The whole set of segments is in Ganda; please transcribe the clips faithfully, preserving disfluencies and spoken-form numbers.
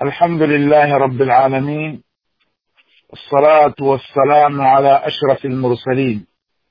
الحمد لله رب العالمين، الصلاة والسلام على أشرف المرسلين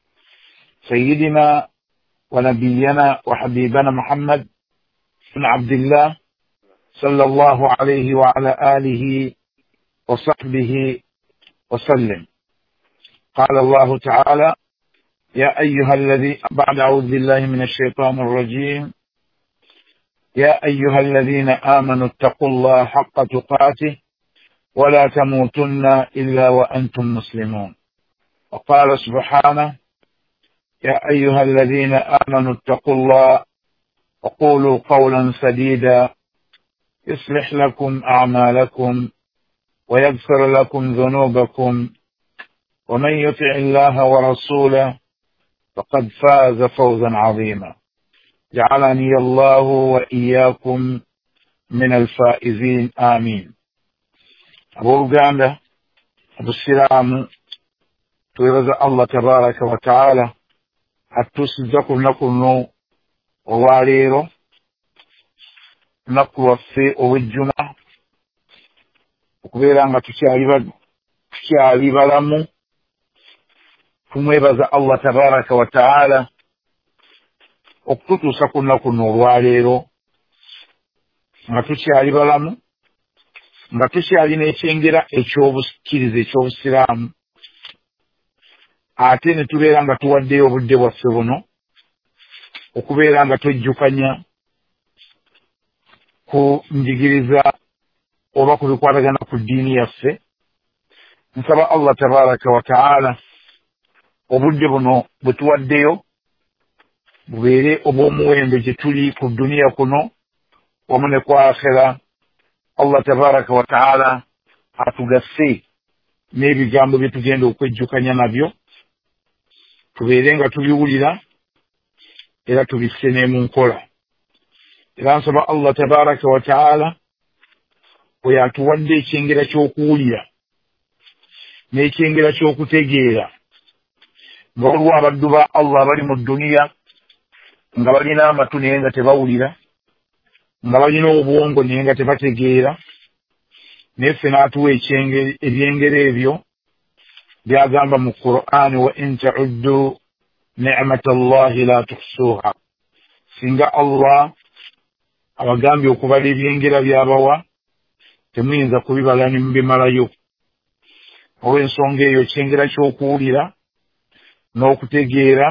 سيدنا ونبينا وحبيبنا محمد بن عبد الله صلى الله عليه وعلى آله وصحبه وسلم. قال الله تعالى: يا أيها الذي بعد أعوذ بالله من الشيطان الرجيم يا أيها الذين آمنوا اتقوا الله حق تقاته ولا تموتن إلا وأنتم مسلمون. وقال سبحانه: يا أيها الذين آمنوا اتقوا الله وقولوا قولا سديدا يصلح لكم أعمالكم ويغفر لكم ذنوبكم ومن يطع الله ورسوله فقد فاز فوزا عظيما. جعلني الله وإياكم من الفائزين آمين. أبو أوغندا أبو السلام تويرز الله تبارك وتعالى أتوسزكم لكم وواليرو نقوى في الجمعة وكبيرا ما تشاري بلامو kumwebaza Allah tabaraka wa taala okututuusa ku nnaku nno olwaleero nga tukyali balamu, nga tukyalina ekyengera ekyobukkiriza ekyobusiraamu, ate ne tubeera nga tuwaddeyo obudde bwaffe buno okubeera nga twejjukanya ku njigiriza oba ku bikwatagana ku ddiini yaffe. Nsaba Allah tabaraka wa taala obudde buno bwe tuwaddeyo bubeere obw'omuwendo gye tuli ku duniya kuno wamu ne ku akhera. Allah tabaraka wa taala atugasse n'ebigambo bye tugenda okwejjukanya nabyo, tubeere nga tubiwulira era tubisse ne mu nkola. Era nsaba Allah tabaraka wa taala bwe yatuwadde ekyengera ky'okuwulira n'ekyengera ky'okutegeera, nga waliwo abaddu ba Allah bali mu duniya nga balina amatu naye nga tebawulira, nga balina obwongo naye nga tebategeera, naye ffe n'atuwa ebyengero ebyo byagamba mu Qur'ani: wa in ta'uddu ni'mata Allahi la tuhsuha. Singa Allah abagambye okubala ebyengera byabawa temuyinza kubibala ne mubimalayo. Olw'ensonga eyo ekyengera ky'okuwulira n'okutegeera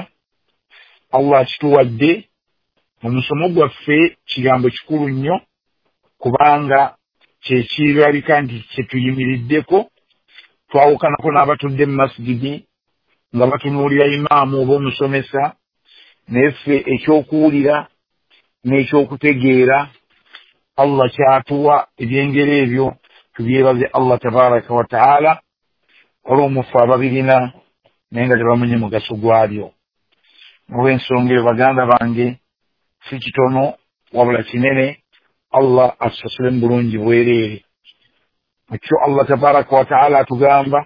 Allah kituwadde mu musomo gwaffe kigambo kikulu nnyo, kubanga kyekirabika nti kyetuyimiriddeko. Twawukanako n'abatudde mu masigidi nga batunuulira imaamu oba omusomesa, naye ffe ekyokuwulira n'ekyokutegeera Allah kyatuwa ebyengero ebyo tubyebaze Allah tabaraka wa taala olw'omufu ababirina naye nga tebamanyi mugaso gwabyo. Olw'ensonga eyo baganda bange, si kitono wabula kinene. Allah atusasule mu bulungi bwereere. Ekyo Allah tabaraka wa taala atugamba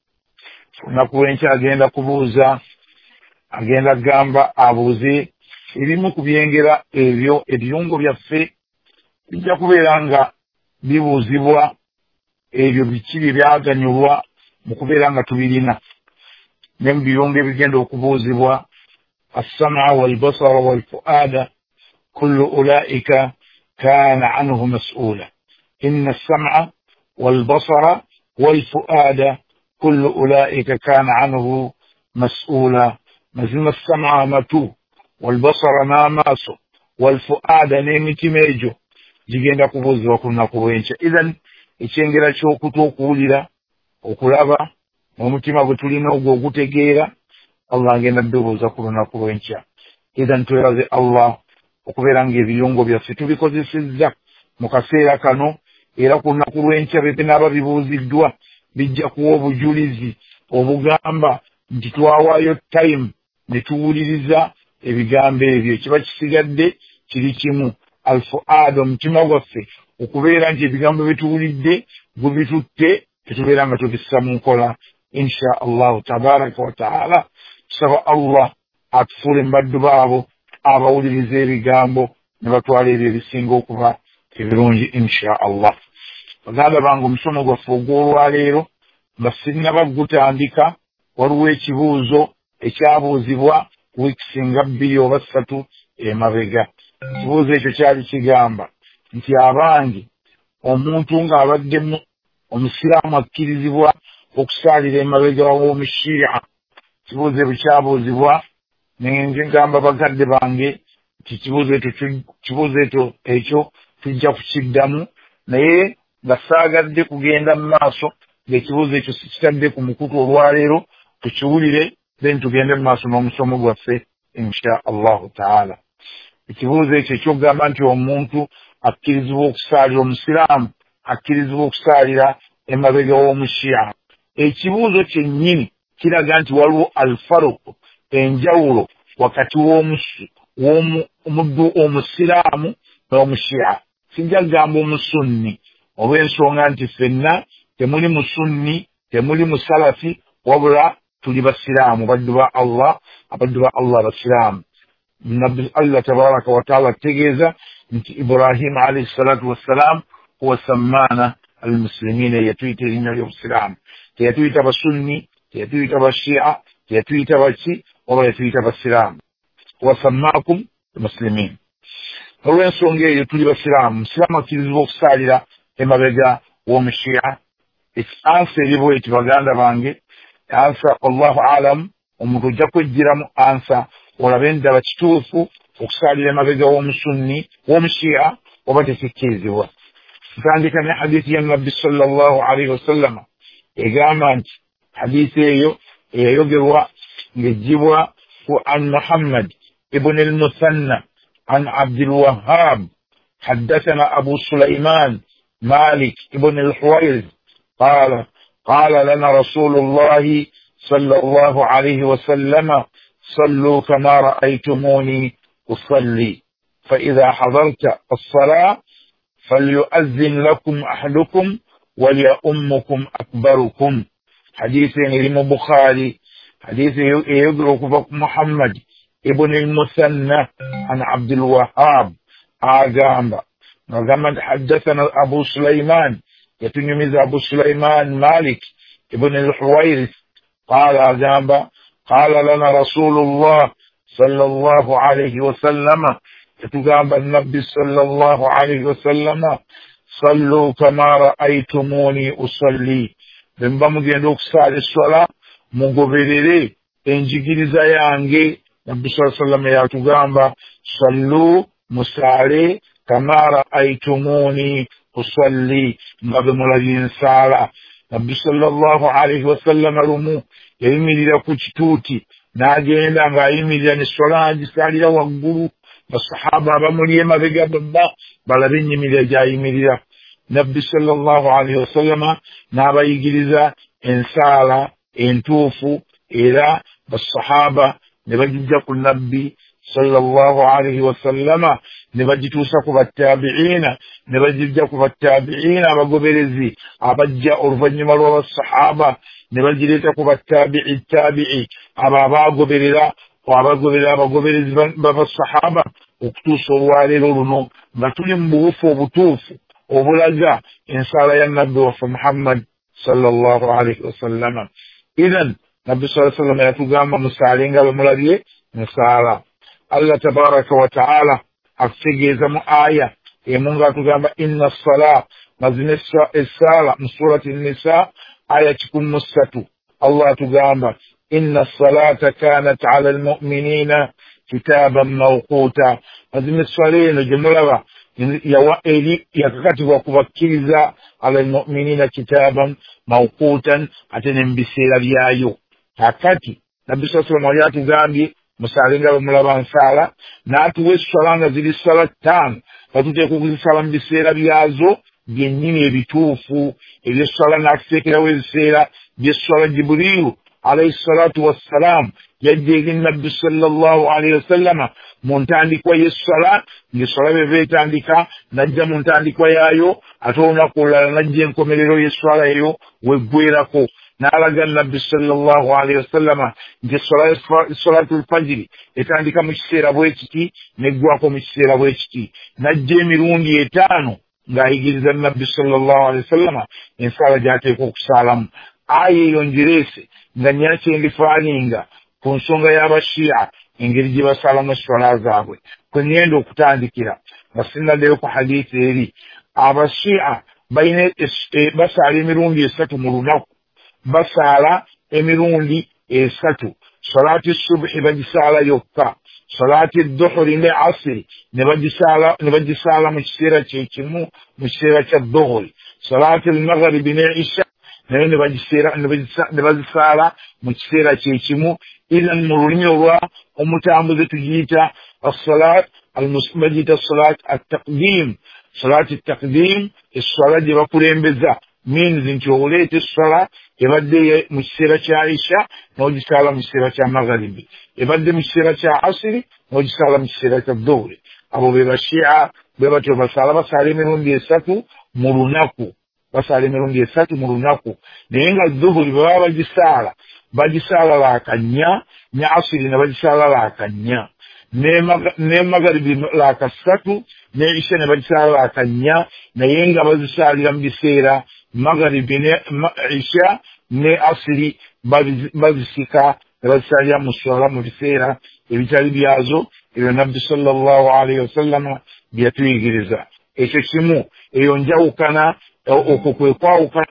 olunaku lw'enkya agenda kubuuza, agenda kugamba abuuze ebimu ku byengera ebyo ebirungo byaffe bijja kubeera nga bibuuzibwa, ebyo biki bye byaganyulwa mu kubeera nga tubirina. Ne mu birungo ebigenda okubuuzibwa: السمع والبصر والفؤاد كل أولئك كان عنه مسؤولا. إن السمع والبصر والفؤاد كل أولئك كان عنه مسؤولا. مزن السمع متو والبصر ناماسو والفؤاد نيمتي ميجو جيجenda kubuzibwa ku lunaku lw'enkya. Idhan ekyengera ky'okutuukuwulira, okulaba, omutima bwe tulina ogwo ogutegeera, Allah agenda ddubuuza ku lunaku lw'enkya. Idhan twebaze Allah okubeera ng'ebiyungo byaffe tubikozesezza mu kaseera kano, era ku lunaku lw'enkya bye binaaba bibuuziddwa bijja kuwa obujulizi obugamba nti twawaayo time ne tuwuliriza ebigambo ebyo. Kiba kisigadde kiri kimu, alfuad, omutima gwaffe okubeera nti ebigambo bye tuwulidde gubitutte, tetubeera nga tubissa mu nkola. Insha Allahu tabaraka wa taala tusaba Allah atufuule mu baddu baabo abawuliriza ebigambo ne batwala ebyo ebisinga okuba ebirungi insha Allah. baganda bange omusomo gwaffe ogw'olwaleero nga sinnaba gutandika waliwo ekibuuzo ekyabuuzibwa wiiki nga bbiri oba ssatu emabega. Ekibuuzo ekyo kyali kigamba nti abange omuntu ng'abadde omusiraamu akkirizibwa okusaalira emabega w'omushii'a. Ekibuuzo ebyo kyabuuzibwa ne ngamba bakadde bange nti kibuuzo ekyo tujja kukiddamu naye nga saagadde kugenda mu maaso ng'ekibuuzo ekyo sikitadde ku mukutu olwaleero tukiwulire then tugende mu maaso n'omusomo gwaffe insha allahu taala. Ekibuuzo ekyo ekyokugamba nti omuntu akkirizibwa okusaalira omusiraamu akkirizibwa okusaalira emabega w'omushii'a. Ekibuuzo kyennyini kiraga nti waliwo alfaruku enjawulo wakati w'omuddu omusiraamu n'omushii'a. Sijja kugamba omusunni olw'ensonga nti ffenna temuli musunni temuli musalafi wabula tuli basiraamu baddu ba Allah abaddu ba Allah abasiraamu. Nabbi Allah tabaraka wa taala ategeeza nti Ibrahim alayhi salatu wassalam huwa sammaana almuslimina, yatuyita erinnya ly'obusiraamu. Teyatuyita basunni teyatuyita bashii'a teyatuyita baki wabula yatuyita basiraamu. Huwa sammaakum muslimin. Olw'ensonga eyo tuli basiraamu. Musiraamu akkirizibwa okusaalira emabega w'omushii'a. Ansa eriwo eti baganda bange ansa allahu alam omuntu ojja kwejjiramu ansa olabe ndaba kituufu okusaalira emabega w'omusunni w'omushii'a oba tekikkirizibwa. Ntandika ne hadiisi ya nabbi sallallahu alaihi wasallama egamba nti hadiisi eyo eyayogerwa ng'ejjibwa ku an Muhammad ibn al-Musanna an Abdul Wahhab حدثنا أبو سليمان مالك ابن الحويرث قال قال لنا رسول الله صلى الله عليه وسلم صلوا كما رأيتموني أصلي فإذا حضرت الصلاة فليؤذن لكم أحدكم وليؤمكم أكبركم. حديث الإمام البخاري حديث يقرأ محمد ابن المثنى عن عبد الوهاب آجام وقام حدثنا أبو سليمان يتنمز أبو سليمان مالك ابن الحويرث قال آجام قال لنا رسول الله صلى الله عليه وسلم يتقام النبي صلى الله عليه وسلم صلوا كما رأيتموني أصلي بمبا مجندوك سال الصلاة مقبرري انجيكيزا يانجي نبي صلى الله عليه وسلم يتقام صلوا مسالي كما رأيتموني أصلي مبمولين سالا. نبي صلى الله عليه وسلم رمو يميلي لكوتي ناجينا غايميلي الصلاة جسالي وقبلوا الصحابة بمولي ما بقى ببا بلبين يميلي جايميلي. نبي صلى الله عليه وسلم نابا يجلزا إنسالا إنتوفوا إلى الصحابة نبجد النبي صلى الله عليه وسلم نبجد توسكوا التابعين نبجد جاكوا التابعين وقبرزي أبجا أرفن ملوى الصحابة نبجد تكوا التابع التابعي أبابا قبرلا وأبا قبرلا وقبرز بابا الصحابة اكتوصوا عليه لرنو نتولم بغفو بطوف وبلغا إنسان ينبي وفي محمد صلى الله عليه وسلم. إذن نبي صلى الله عليه وسلم يتقام مسالين قبل ملابيه مسالا. الله تبارك وتعالى أفسجي زم آية يمونغا تقام إن الصلاة مزن السالة من سورة النساء آية تكون مستو. الله تقام إن الصلاة كانت على المؤمنين كتابا موقوتا مزن الصلين جملة يوائلي يكتب وكبكيزا على المؤمنين كتابا موقوتا أتنم بسير بيايو hakati Nabii sallallahu alayhi wasallam yatugambye musalinga bamulaba nsala n'atuwa essala nga ziri ssala ttaano batuteeka okuzisala mu biseera byazo byennyini ebituufu ebyessala n'atuteekerawo ebiseera byessala Jibuliilu alayhi salatu wassalamu yajja eri Nabbi sallallahu alayhi wasallama mu ntandikwa y'essala ng'essala beva etandika najja mu ntandikwa yaayo ate olunaku olulala najja enkomerero y'essala eyo weggwerako n'alaga Nabbi sallallahu alayhi wasallama nti salatul fajiri etandika mu kiseera bwe kiti neggwako mu kiseera bwe kiti najja emirundi etaano ng'ayigiriza nabbi sallallahu alaihi wasallama ensala gy'ateekwa okusaalamu. Aya eyo njirese nga nyakyendifaaninga ku nsonga y'abashiya engeri gye basaalamu esswala zaabwe. Kwe ngenda okutandikira nga sinnaddeyo ku hadiisi eri. Abashiya balina basaala emirundi esatu mu lunaku, basaala emirundi esatu. Salaati subuhi bagisaala yokka, salaati dhuhuri ne asiri ne bagisaala mu kiseera kyekimu mu kiseera kya dhuhuri, salaati almaghribi ne isha naye ne bazisaala mu kiseera kyekimu. Idan mu lulimi olwa omutambuze tugiyita assalaat bagiyita salaat attaqdim. Salaati attaqdim esswala gye bakulembeza means nti oleeta esswala ebadde mu kiseera kya isha n'ogisaala mu kiseera kya magharibi, ebadde mu kiseera kya asiri n'ogisaala mu kiseera kya dhuhuri. Abo be bashiya bwe batyo basaala basaala emirundi esatu mu lunaku, basaala emirundi esatu mu lunaku. Naye nga dhuhuri bwe baba bagisaala bagisaala laakanya, ne asiri ne bagisaala laakanya, ne magharibi laakasatu, ne isha ne bagisaala laakanya, naye nga bazisaalira mu biseera magharibi ne isha ne asiri bazisika ne bazisaalira mu swala mu biseera ebitali byazo. Ebyo nabbi sallallahu alaihi wasallama bye yatuyigiriza. Ekyo kimu, eyo njawukana okwo kwe kwawukana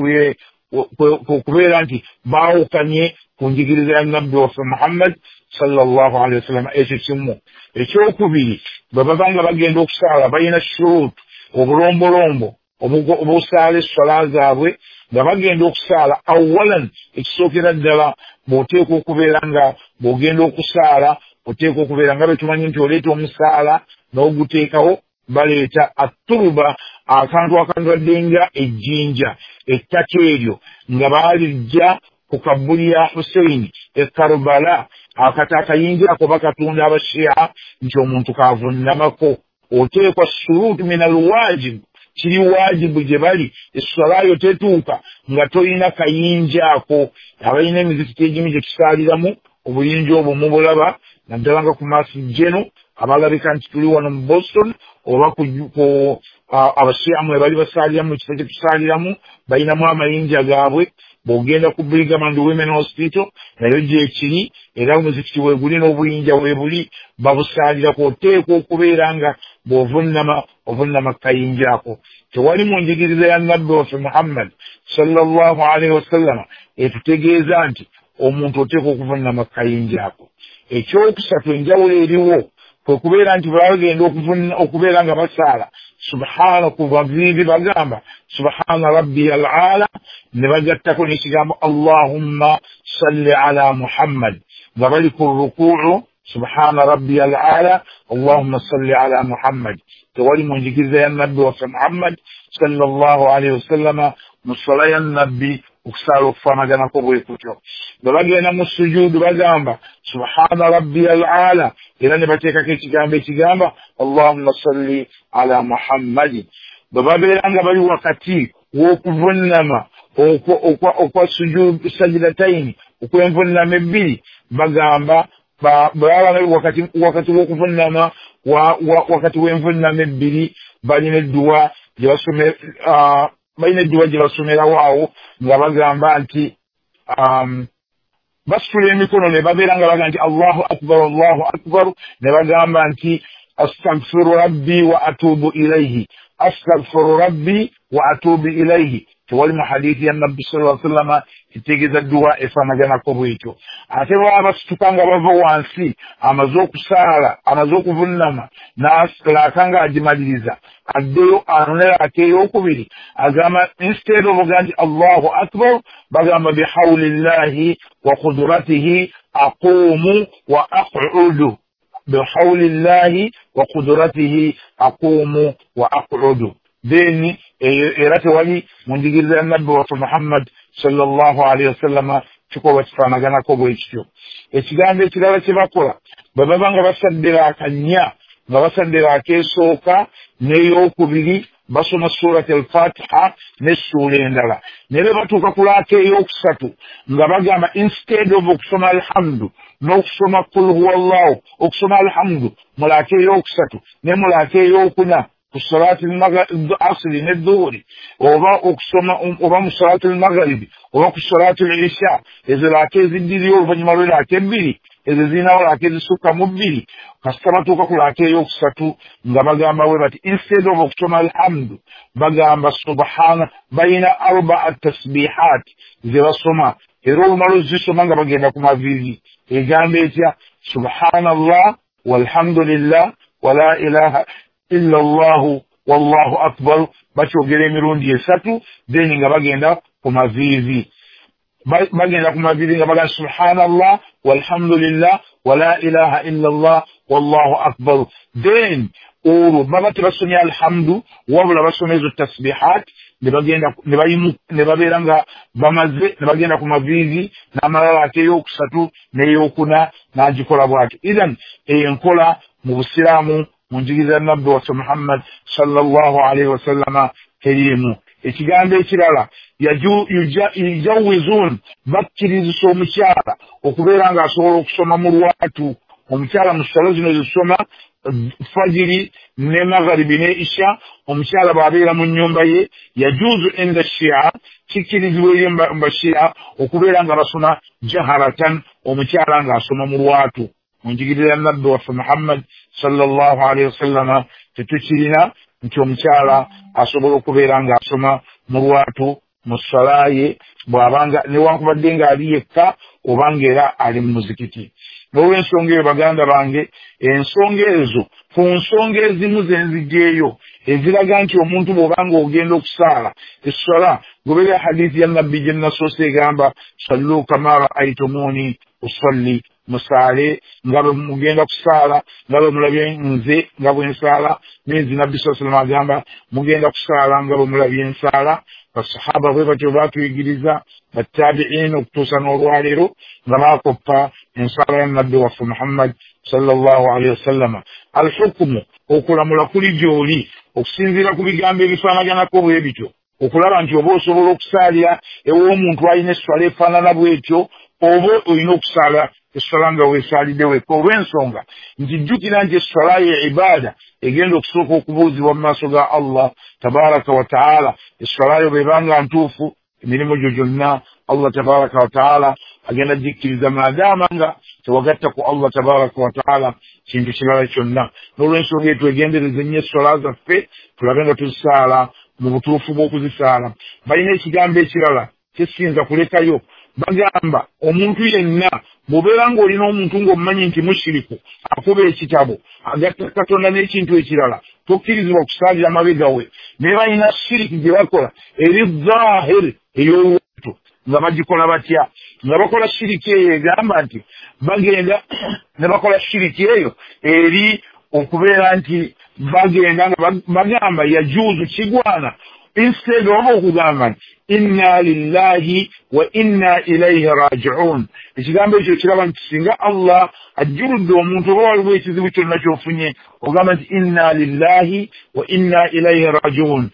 kubeera nti baawukanye ku njigiriza ya nabbi waffe Muhammad sallallahu alaihi wasallam. Ekyo kimu. Ekyokubiri, bwe baba nga bagenda okusaala balina shuruutu, obulombolombo obusaala esswala zaabwe nga bagenda okusaala. Awalan, ekisookera ddala bw'oteekwa okubeera nga bw'ogenda okusaala oteekwa okubeera nga bwe tumanyi nti oleeta omusaala n'oguteekawo baleeta atturuba, akantu akandwadde nga ejjinja, ettaka eryo nga baalijja ku kabbuli ya Husaini e Karbala. Akata akayinja ako bakatunda abashiya nti omuntu kaavunnamako. Oteekwa shuruutu min alwajibu, kiri wajibu gye bali esswalayo tetuuka nga tolina kayinja ako. Abalina emizikiti egimu gye kisaaliramu obuyinja obwo mubulaba naddala nga ku Masjid abalabika nti tuli wano mu Boston oba ku abashiya mwe bali basaaliramu mu kifo kye tusaaliramu balinamu amayinja gaabwe. Bw'ogenda ku Brigham and Women Hospital nayo gyekiri, era omuzikiti weeguli n'obuyinja weebuli babusaalirako. Oteekwa okubeera nga bw'ovunnama ovunnama kayinja ako. Tewali mu njigiriza ya nabbi waffe Muhammad sallallahu alaihi wasallama etutegeeza nti omuntu oteekwa okuvunnama kayinja ako. Ekyokusatu, enjawulo eriwo kwe kubeera nti bagenda okubeera nga basaala subhana ku bavivi bagamba subhana rabbi al-ala, ne bagattako n'ekigambo allahumma salli ala Muhammad nga bali ku rukuu. Subhana rabbi al-ala allahumma salli ala Muhammad. Tewali mu njigiriza ya nabbi waffe Muhammad sallallahu alaihi wasallama mu ssala ya nabbi okusaala okufaanaganako bwe kutyo. Bwe bagenda mu sujuudu bagamba subhana rabbi al-ala, era ne bateekako ekigambo ekigamba allahumma salli ala Muhammad. Bwe babeera nga bali wakati w'okuvunnama okwa sujuudu sajidataini, okwenvunnama ebbiri, bagamba wakati wakati w'okuvunnama wakati w'envunnama ebbiri balina edduwa gye basomera balina edduwa gye basomerawo awo nga bagamba nti basitula emikono ne babeera nga bagamba nti allahu akbar allahu akbar, ne bagamba nti astaghfiru rabbi wa atubu ilaihi, astaghfiru rabbi wa atubu ilaihi. Tewali mu hadithi ya nabbi sallallahu alaihi wasallam kitegeeza dduwa efaanaganako bwetyo. Ate baba basituka nga bava wansi amaze okusaala amaze okuvunnama n'asalaaka nga agimaliriza addeyo anonera ate ey'okubiri agamba instead of oga nti allahu akbar bagamba bihawlillahi wa qudratihi aqumu wa aq'udu, bihawlillahi wa qudratihi aqumu wa aq'udu. Then era tewali mu njigiriza ya nabbi waffe Muhammad sallallahu alaihi wasallama kikolwa kifaanaganako bwe kityo. Ekigambo ekirala kye bakola bwe baba nga basaddera akanya nga basaddera akeesooka n'ey'okubiri basoma surat al-Fatiha ne ssuula endala, ne be batuuka ku laaka ey'okusatu nga bagamba instead of okusoma alhamdu n'okusoma kul huwallahu, okusoma alhamdu mu laaka ey'okusatu ne mu laaka ey'okuna ku salati al-asri n'edduhuri oba okusoma oba mu salati al-maghribi oba ku salati al-isha ezo laaka eziddiriyo oluvannyuma lw'elaaka ebbiri ezo zirinawo laaka ezisukka mu bbiri kasita batuuka ku laaka ey'okusatu nga bagamba bwe bati instead of okusoma alhamdu bagamba subhana bayina arba tasbihat ze basoma era olumala ozisoma nga bagenda ku mavivi egamba etya subhanallah walhamdulillah wala ilaha illa allahu wallahu akbar bakyogera emirundi esatu then nga bagenda ku mavivi bagenda ku mavivi nga bagamba subhanallah walhamdulillah wala ilaha illa allah wallahu akbar then olwo baba tebasomya alhamdu wabula basoma ezo tasbihat ne babeera nga bamaze ne bagenda ku mavivi n'amalala ate ey'okusatu n'ey'okuna n'agikola bw'atyo idhan enkola mu busiraamu mu njigiriza nabbi waffe muhammad sallallahu alaihi wasallama teriimu ekigambo ekirala yujawizun bakkirizisa omukyala okubeera ng'asobola okusoma mu lwatu omukyala mu ssalo zino zisoma fajiri ne magharibi ne isha omukyala bw'abeera mu nnyumba ye yajuzu enda shia kikkirizibwa eri mbashia okubeera nga basoma jaharatan omukyala ng'asoma mu lwatu mu njigiriza nabbi waffe muhammad sallallahu alaihi wasallama tetukirina nti omukyala asobola okubeera ng'asoma mu lwatu mu ssala ye bw'abanga newankubadde ng'ali yekka oba ng'era ali mu muzikiti n'olw'ensonga eyo baganda bange ensonga ezo ku nsonga ezimu zenzigyeyo eziraga nti omuntu bw'obanga ogenda okusaala essala goberera hadithi ya nabbi gye nasoose egamba sallu kama ra'aytumuni usalli musaale nga bwe mugenda kusaala nga bwe mulabye nze nga bwe nsaala nenzi nabbi saa salama agamba mugenda kusaala nga bwe mulabye nsaala basahaba bwe batyo baatuyigiriza battabiina okutuusa n'olwaleero nga baakoppa ensala ya nabbi waffe muhammad sallallahu alaihi wasallama alhukumu okulamula kuli gy'oli okusinziira ku bigambo ebifaanaganako bwe bityo okulaba nti oba osobola okusaalira ew'omuntu alina esswala efaanana bw'etyo oba olina okusaala esswala nga weesaalidde wekka olw'ensonga nti jjukira nti esswala ye ibaada egenda okusooka okubuuzibwa mu maaso ga allah tabaraka wa taala esswala yo bw'ebanga ntuufu emirimu gyo gyonna allah tabaraka wa taala agenda gikkiriza maadaama nga tewagatta ku allah tabaraka wa taala kintu kirala kyonna n'olw'ensonga eyo twegendereze nnyo esswala zaffe tulabe nga tuzisaala mu butuufu bw'okuzisaala balina ekigambo ekirala kyesinza kulekayo bagamba omuntu yenna bw'obeera ng'olina omuntu ng'omumanyi nti mushiriku akuba ekitabo agatta katonda n'ekintu ekirala tokkirizibwa kusaalira mabega we naye balina shiriki gye bakola eri zaahiri ey'olwatu nga bagikola batya nga bakola shiriki eyo egamba nti bagenda ne bakola shiriki eyo eri okubeera nti bagenda nga bagamba yajuuzu kigwana instead of okugamba nti inna lillahi wa inna ilaihi raji'un ekigambo ekyo kiraba nti singa allah ajjuludde omuntu oba waliwo ekizibu kyonna ky'ofunye ogamba nti inna lillahi wa inna ilaihi raji'un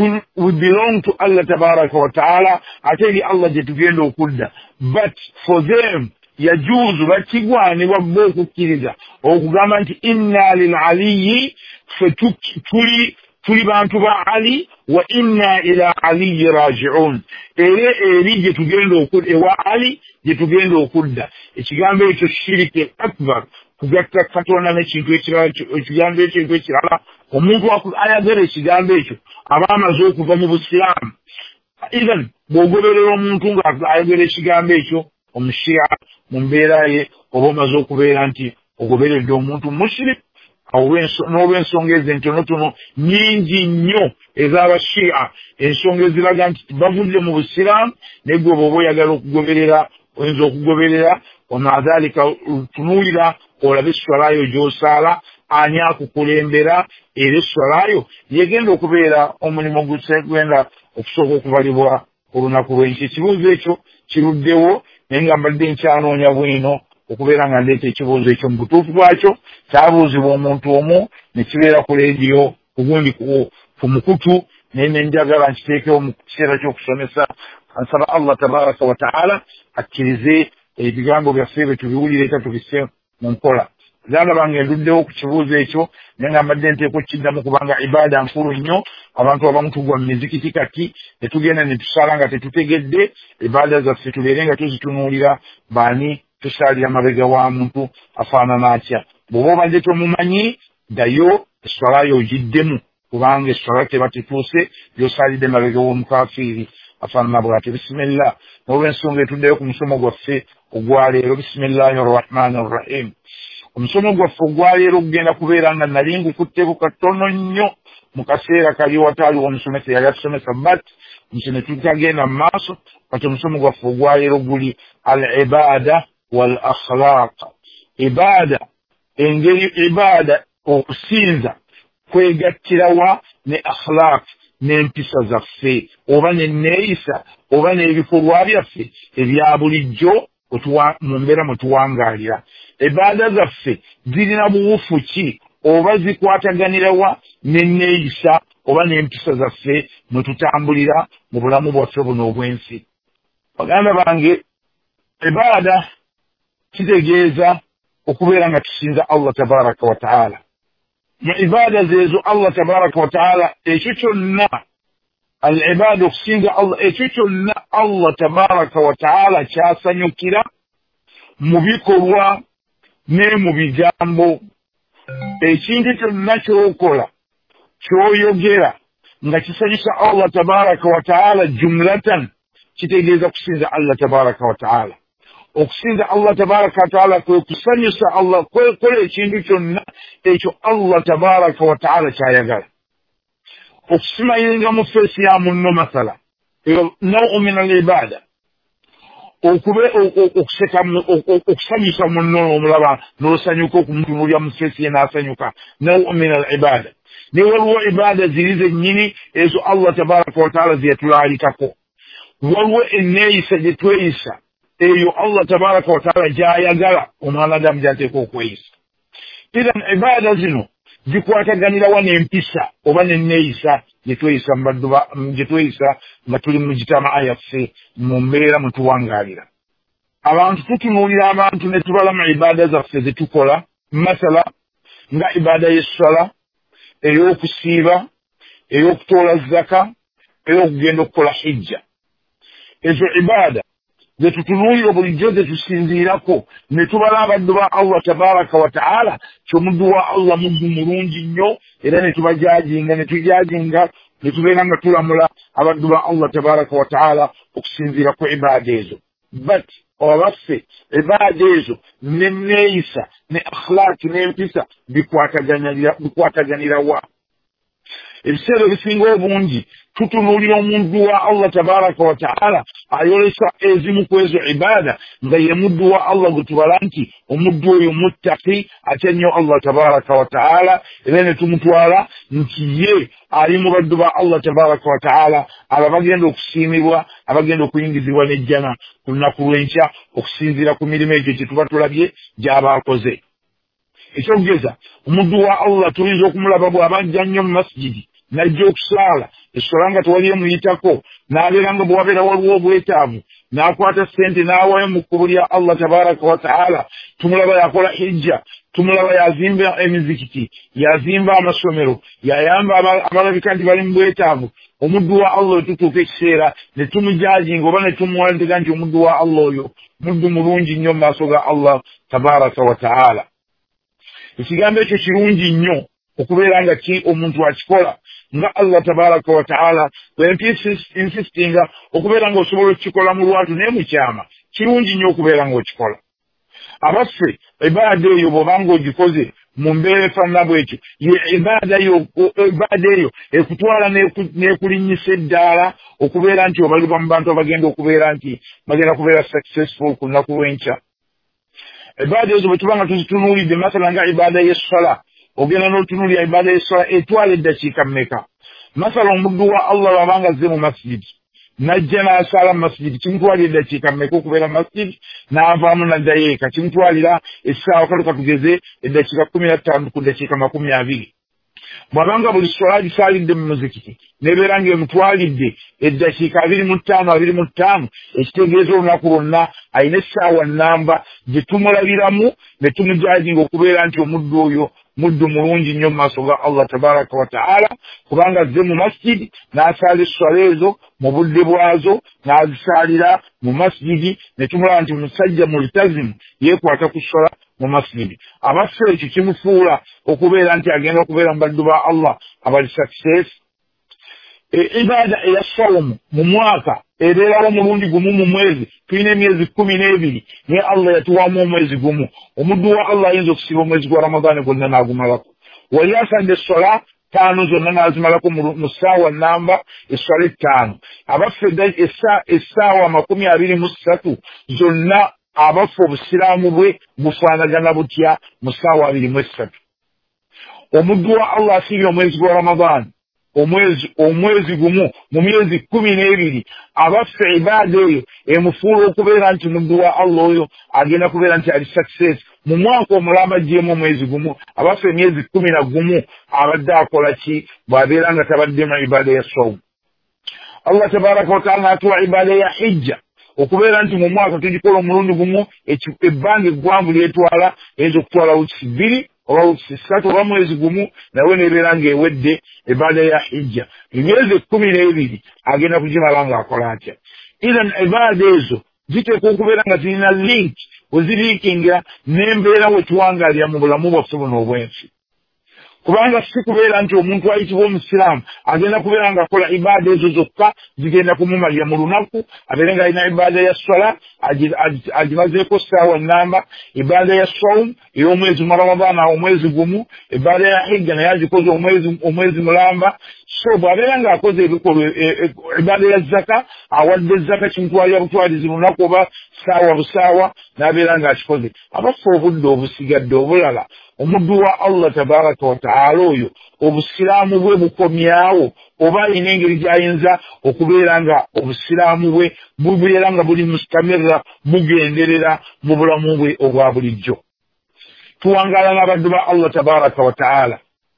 we belong to allah tabaraka wa ta'ala ate eri allah gye tugenda okudda but for them yajuuzu bakigwanibwa bo okukkiriza okugamba nti inna lilaliyi fe tuli tuli bantu ba ali wa inna ila aliyi raji'un era eri gye tugenda okudda ewa ali gye tugenda okudda ekigambo ekyo shiriki akbar kugatta katonda n'ekintu ekirala ekigambo ekintu ekirala omuntu ayagala ekigambo ekyo aba amaze okuva mu busiraamu even bw'ogoberera omuntu ng'ayagala ekigambo ekyo omushiya mu mbeera ye oba omaze okubeera nti ogoberedde omuntu mushiriki n'olw'ensonga ezo entonotono nyingi nnyo ez'abashiya ensonga eziraga nti bavudde mu busiraamu naye gwe bw'oba oyagala okugoberera oyinza okugoberera wamazalika tunuulira olabe esswalayo gy'osaala ani akukulembera era esswalayo yegenda okubeera omulimu gusegenda okusooka okubalibwa olunaku lw'enki ekibuuzo ekyo kiruddewo naye nga mbadde nkyanoonya bwino okubeera nga ndeeta ekibuuzo ekyo mu butuufu bwakyo kyabuuzibwa omuntu omu ne kibeera ku leediyo kugundi ku mukutu naye ne njagala nkiteekewo mu kiseera ky'okusomesa ansaba allah tabaraka wa taala akkirize ebigambo byaffe bye tubiwulire era tubisse mu nkola Zanga bange nduddewo ku kibuuzo ekyo naye nga mbadde nteeka okukiddamu kubanga ibaada nkulu nnyo. Abantu abamu tugwa mu mizikiti kati ne tugenda ne tusala nga tetutegedde ibaada zaffe tubeere nga tuzitunuulira baani tusaalira mabega wa muntu afaanana atya. Bw'oba obadde tomumanyi ddayo esswala yo ogiddemu kubanga esswala teba tetuuse gy'osaalidde mabega w'omukafiiri afaanana bw'ate. Bisimillah. N'olw'ensonga etuddeyo ku musomo gwaffe ogwaleero. Bisimillahi arrahmani arrahim. Omusomo gwaffe ogwaleero gugenda kubeera nga nali ngukutteko katono nnyo mu kaseera kali wataaliwo omusomesa yali atusomesa but nti ne tutagenda mu maaso kati omusomo gwaffe ogwaleero guli al ibaada wal akhlaq. Ibaada engeri ibaada okusinza kwegattirawa ne akhlaq n'empisa zaffe oba n'enneeyisa oba n'ebikolwa byaffe ebya bulijjo mu mbeera mwe tuwangaalira. Ibaada zaffe zirina buwufu ki oba zikwataganirawa n'enneeyisa oba n'empisa zaffe mwe tutambulira mu bulamu bwaffe buno obw'ensi. Baganda bange, ibaada kitegeeza okubeera nga tusinza Allah tabaraka wa taala. Mu ibaada zeezo Allah tabaraka wa taala ekyo kyonna al ibaada okusinza Allah ekyo kyonna Allah tabaraka wa taala kyasanyukira mu bikolwa ne mu bigambo. Ekintu kyonna ky'okola ky'oyogera nga kisanyusa Allah tabaraka wa taala jumlatan kitegeeza kusinza Allah tabaraka wa taala. Okusinza Allah tabaraka wa taala kwe kusanyusa Allah kwekola ekintu kyonna ekyo Allah tabaraka wa taala kyayagala. Okusimayiringa mu feesi ya munno masala nawu min al ibaada okube okuseka okusanyusa munno omulaba n'osanyuka okumutunuulira mu feesi ye n'asanyuka nawu min al ibaada. Ne waliwo ibaada ziri zennyini ezo Allah tabaraka wa taala zeyatulaalikako. Waliwo enneeyisa gye tweyisa eyo Allah tabaraka wa taala gy'ayagala omwanadamu gy'ateeka okweyisa. Idan ibaada zino zikwataganirawa n'empisa oba n'enneeyisa gye tweyisa gye tweyisa nga tuli mu gitamaa yaffe mu mbeera mwe tuwangaalira. Abantu tutunuulira abantu ne tubala mu ibaada zaffe ze tukola, masala nga ibaada y'essala, ey'okusiiba, ey'okutoola zaka, ey'okugenda okukola hijja. Ezo ibaada ze tutunuulira bulijjo ze tusinziirako ne tubala abaddu ba Allah tabaraka wa taala ky'omuddu wa Allah muddu mulungi nnyo era ne tubajajinga ne tujajinga ne tubeera nga tulamula abaddu ba Allah tabaraka wa taala okusinziira ku ibaada ezo. But abaffe ibaada ezo n'enneeyisa ne akhlaq n'empisa bikwataganira wa. Ebiseera ebisinga obungi tutunuulira omuntu wa Allah tabaraka wa taala ayolesa ezimu ku ezo ibaada nga ye muddu wa Allah gwe tubala nti omuddu oyo muttaqi atya nnyo Allah tabaraka wa taala, era ne tumutwala nti ye ali mu baddu ba Allah tabaraka wa taala abo abagenda okusiimibwa, abagenda okuyingizibwa n'ejjana ku lunaku lw'enkya okusinziira ku mirimu egyo gye tuba tulabye gy'aba akoze. Ekyokugeza omuddu wa Allah tuyinza okumulaba bw'abajja nnyo mu masjidi n'ajja okusaala esswala nga tewali emuyitako n'abeera nga bw'abeera waliwo obwetaavu n'akwata ssente n'awaayo mu kkubo lya Allah tabaraka wa taala. Tumulaba yakola hijja, tumulaba yazimba emizikiti, yazimba amasomero, yayamba abalabika nti bali mu bwetaavu. Omuddu wa Allah oyo tutuuka ekiseera ne tumujajinga oba ne tumuwaliriza nti omuddu wa Allah oyo muddu mulungi nnyo mu maaso ga Allah tabaraka wa taala. Ekigambo ekyo kirungi nnyo okubeera nga ki omuntu akikola nga Allah tabaraka wa taala insistinga okubeera nga osobola okukikola mu lwatu naye mu kyama. Kirungi nnyo okubeera nga okikola. Abaffe ibaada eyo bw'obanga ogikoze mu mbeera efaanana bw'ekyo ye ibaada eyo ekutwala n'ekulinnyisa eddaala okubeera nti obalibwa mu bantu abagenda okubeera nti bagenda kubeera successful ku lunaku lw'enkya. Ibaada ezo bwe tuba nga tuzitunuulidde masala nga ibaada y'essala, ogenda n'otunuulira ibaada y'essala etwala eddakiika mmeka. Masala omuddu wa Allah bw'abanga azze mu masjidi n'ajja n'asala mu masjidi kimutwalira eddakiika mmeka okubeera mu masjidi n'avaamu n'addayo eka kimutwalira essaawa kale katugeze eddakiika kkumi na ttaano ku ddakiika makumi abiri. bwabanga buli swala gisalidde mu muzikiti nebeera ng'emutwalidde eddakiika abiri mu ttaano abiri mu ttaano ekitegeeza olunaku lwonna alina essaawa nnamba gye tumulabiramu ne tumujajinga okubeera nti omuddu oyo muddu mulungi nnyo mu maaso ga Allah tabaraka wa ta'ala kubanga azze mu masjidi n'asaala esswala ezo mu budde bwazo n'azisaalira mu masjidi ne tumulaba nti musajja multazimu yeekwata ku sswala mu masjidi abaffe ekyo kimufuula okubeera nti agenda okubeera mu baddu ba Allah abali success ibada eya sawmu mu mwaka ebeerawo omulundi gumu mu mwezi tulina emyezi kkumi n'ebiri naye Allah yatuwaamu omwezi gumu omuddu wa Allah ayinza okusiba omwezi gwa Ramadaani gwonna n'agumalako wali asadde essola ttaano zonna n'azimalako mu ssaawa nnamba essola ettaano abaffe essaawa amakumi abiri mu ssatu zonna abaffe obusiraamu bwe bufaanagana butya mu ssaawa abiri mu essatu omuddu wa Allah asibye omwezi gwa Ramadaani omwezi omwezi gumu mu myezi kkumi n'ebiri abaffe ibaada eyo emufuula okubeera nti muddu wa Allah oyo agenda kubeera nti ali success mu mwaka omulamba ajjeemu omwezi gumu abaffe emyezi kkumi na gumu abadde akola ki bw'abeera nga tabaddemu ibaada ya sawmu Allah tabaraka wa taala n'atuwa ibaada ya hijja okubeera nti mu mwaka tugikola omulundi gumu ebbanga eggwanvu lyetwala eyinza okutwala wiiki bbiri oba wiiki ssatu oba mwezi gumu nawe nebeera ng'ewedde ibaada ya hijja emyezi ekkumi n'ebiri agenda kugimala ng'akola atya iran ibaada ezo ziteekwa okubeera nga zirina link weziriikingira n'embeera wetuwangaalira mu bulamu bwaffe buno obwensi kubanga si kubeera nti omuntu ayitibwa omusiraamu agenda kubeera ng'akola ibaada ezo zokka zigenda kumumalira mu lunaku abeere ng'alina ibaada ya swala agimazeeko ssaawa nnamba ibaada ya sawmu ey'omwezi mu Ramadaana omwezi gumu ibaada ya hijja naye agikoze omwezi mulamba so bw'abeera ng'akoze ebikolwa ibaada ya zaka awadde zaka kimutwalira butwalizi lunaku oba ssaawa busaawa n'abeera ng'akikoze abaffe obudde obusigadde obulala omuddu wa Allah tabaraka wa ta'ala oyo obusiraamu bwe bukomyawo oba alina engeri gy'ayinza okubeera nga obusiraamu bwe bubeera nga buli mustamirra bugenderera mu bulamu bwe obwa bulijjo tuwangaala n'abaddu ba Allah tabaraka wa ta'ala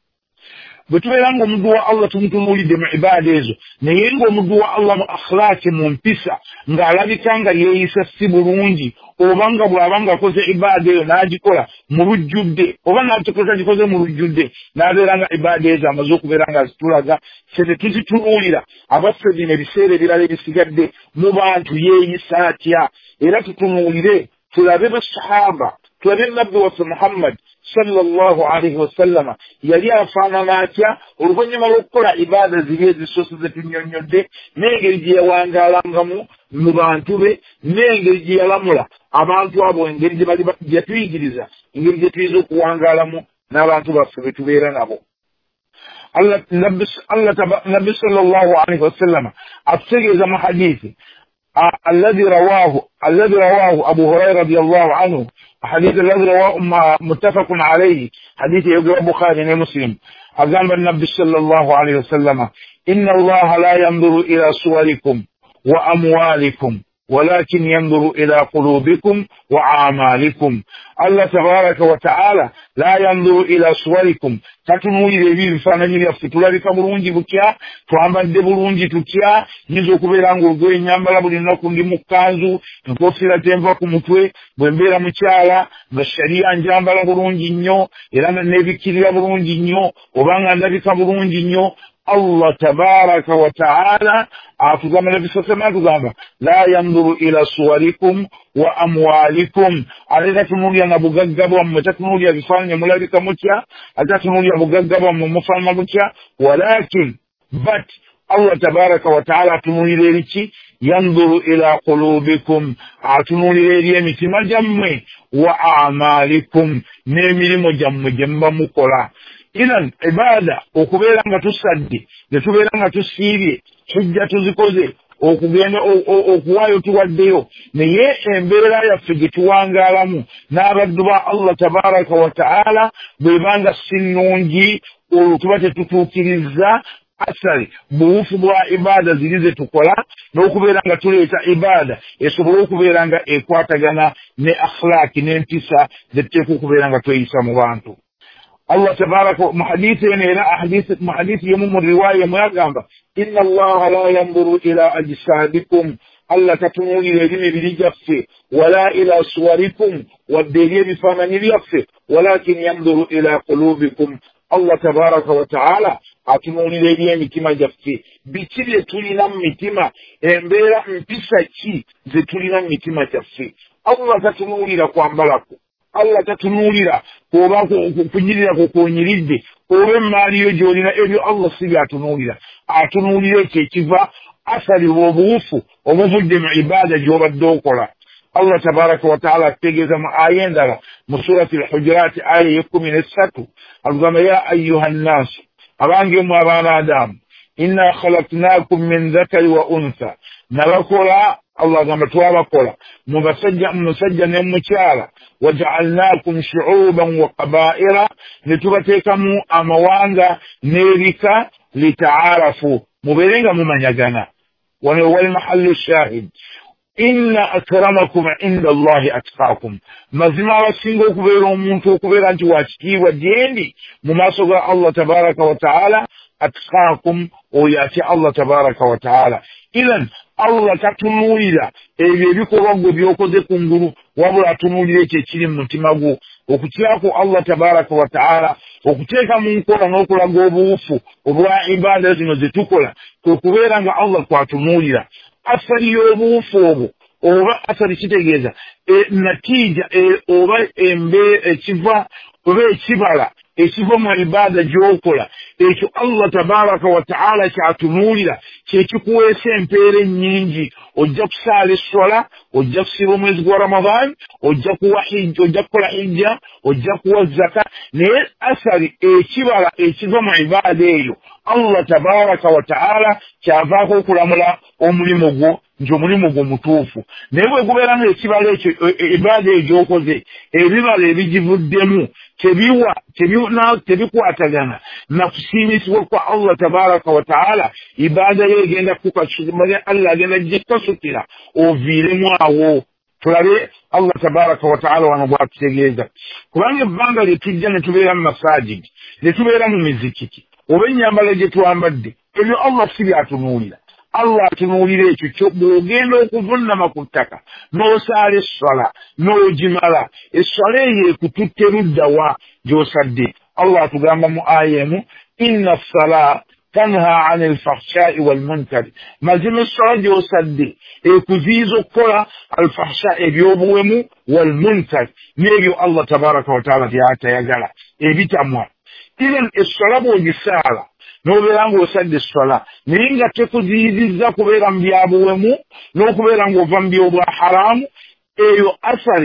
bwe tubeera nga omuddu wa Allah tumutunuulidde mu ibaada ezo naye ng'omuddu wa Allah mu akhlaaki mu mpisa ng'alabika nga yeeyisa si bulungi oba nga bw'aba ng'akoze ibaada eyo n'agikola mu lujjudde oba n'agikoze agikoze mu lujjudde n'abeera nga ibaada ezo amaze okubeera nga azitulaga ffe tetuzitunuulira abaffe bino ebiseera ebirala ebisigadde mu bantu yeeyisa atya era tutunuulire tulabe basahaba tulabe nabbi waffe Muhammad sallallahu alaihi wasallama yali afaanana atya oluvannyuma lw'okukola ibaada ziri ezisoose ze tunnyonnyodde n'engeri gye yawangaalangamu mu bantu be n'engeri gye yalamula abantu abo engeri gye bali gye yatuyigiriza engeri gye tuyinza okuwangaalamu n'abantu baffe be tubeera nabo Allah nabbi sallallahu alaihi wasallama atutegeeza mu hadiisi الذي رواه الذي رواه أبو هريرة رضي الله عنه حديث الذي رواه متفق عليه حديث يقول البخاري ومسلم أقام النبي صلى الله عليه وسلم إن الله لا ينظر إلى صوركم وأموالكم ولكن ينظر إلى قلوبكم وأعمالكم الله تبارك وتعالى لا ينظر إلى صوركم تتنوي ذي بفانني يفتلابك برونجي بكيا توامبد برونجي تكيا نيزو كبيرا ngurgoye nyambala buli nnaku ndi mukanzu nkofira tenva ku mutwe bwembeera mukyala nga sharia njambala bulungi nnyo era nebikirira bulungi nnyo obanga ndabika bulungi nnyo Allah tabaraka wa ta'ala atugamba nebisosema atugamba la yanduru ila suwarikum wa amwalikum alina tunulya na bugagga bwammwe tatunulya bifaananyi mulabika mutya atatunulya bugagga bwammwe mufaanana mutya walakin but Allah tabaraka wa ta'ala atunulira eriki yanduru ila qulubikum atunulira eri emitima gyammwe wa amalikum n'emirimu gyammwe gye muba mukola inan ibada okubeera nga tusadde ne tubeera nga tusiibye tujja tuzikoze okugenda okuwaayo tuwaddeyo naye embeera yaffe gye tuwangaalamu n'abaddu ba Allah tabaraka wa ta'ala bwebanga si nnungi olwo tuba tetutuukiriza asali buwufu bwa ibaada ziri ze tukola n'okubeera nga tuleeta ibaada esobole okubeera nga ekwatagana ne akhlaaki n'empisa ze tuteekwa okubeera nga tweyisa mu bantu الله تبارك محديث إلى أحاديث محديث يوم الرواية ما يقام إن الله لا ينظر إلى أجسادكم الله تتنون إلى دين بلجفة ولا إلى صوركم والدليل بفمن اليفة ولكن ينظر إلى قلوبكم الله تبارك وتعالى أتنون إلى دين كما جفة بكل تولينا متما إمبرا مبسكي زتولينا متما جفة الله تتنون إلى قوامبلكم Allah tatunulira kuba kunyirira kukonyiridde oba emaaliyo gyolina ebyo Allah sibi atunulira atunulira ekiva asali obuufu obuvudde mu ibada gy'obadde okola. Allah tabaraka wa taala ategeeza mu aya endala mu surati al-Hujurat aya y'ekkumi n'essatu agamba ya ayyuha nnaasu abange mu abaana Adamu inna khalaqnakum min dhakari wa untha nabakola Allah gamba twabakola mu basajja musajja ne mukyala waja'alnakum shu'uban wa qaba'ira nitubateekamu amawanga n'ebika lita'arafu muberenga mumanyagana wano wal mahallu shahid inna akramakum inda Allahi atqakum mazima abasinga okubeera omuntu okubeera nti wakitiibwa gyendi mu maaso ga Allah tabaraka wa ta'ala atqakum oyo atya Allah tabaraka wa ta'ala. Ilan Allah tatunulira ebyo ebikolwa gwe byokoze kungulu wabula atunulira ekyo ekiri mu mutima gwo okutyako Allah tabaraka wa ta'ala okuteeka mu nkola n'okulaga obuwufu obwa ibada zino zetukola kwekubeera nga Allah kwatunulira asali y'obuwufu obwo oba asali kitegeeza natija oba embe ekiva oba ekibala ekiva mu ibada gy'okola ekyo Allah tabaraka wa ta'ala kyatunuulira kyekikuweesa empeera ennyingi ojja kusaala essola ojja kusiba omwezi gwa Ramadan ojja kuwa hijja ojja kukola hijja ojja kuwa zaka naye asali ekibala ekiva mu ibada eyo Allah tabaraka wa ta'ala kyavaako okulamula omulimu gwo nti omulimu gwo mutuufu. Naye bwe gubeera ng'ekibala ekyo ibada eyo gy'okoze ebibala ebigivuddemu tebiwa tebikwatagana na kusiimibwa kwa Allah tabaraka wa ta'ala ibada ye egenda kukasukira Allah agenda gikasukira oviiremu awo. Tulabe Allah tabaraka wa ta'ala wano bw'atutegeeza kubanga ebbanga lye tujja ne tubeera mu masajidi ne tubeera mu mizikiti oba ennyambala gye twambadde ebyo Allah si byatunuulira. Allah atunuulira ekyo kyo bw'ogenda okuvunnama ku ttaka n'osaala essala n'ogimala essala eyo ekututte ludda wa gy'osadde. Allah atugamba mu aya emu inna as-salaa tanha ani al-fahshaa'i wal-munkari mazima essala gy'osadde ekuziyiza okukola al-fahsha ebyobuwemu wal-munkari n'ebyo Allah tabaraka wa ta'ala by'atayagala ebitamwa. Iren essala bw'ogisaala n'obeera ng'osadde essala naye nga tekuziyizizza kubeera mu byabuwemu n'okubeera ng'ova mu byobwa haramu eyo asali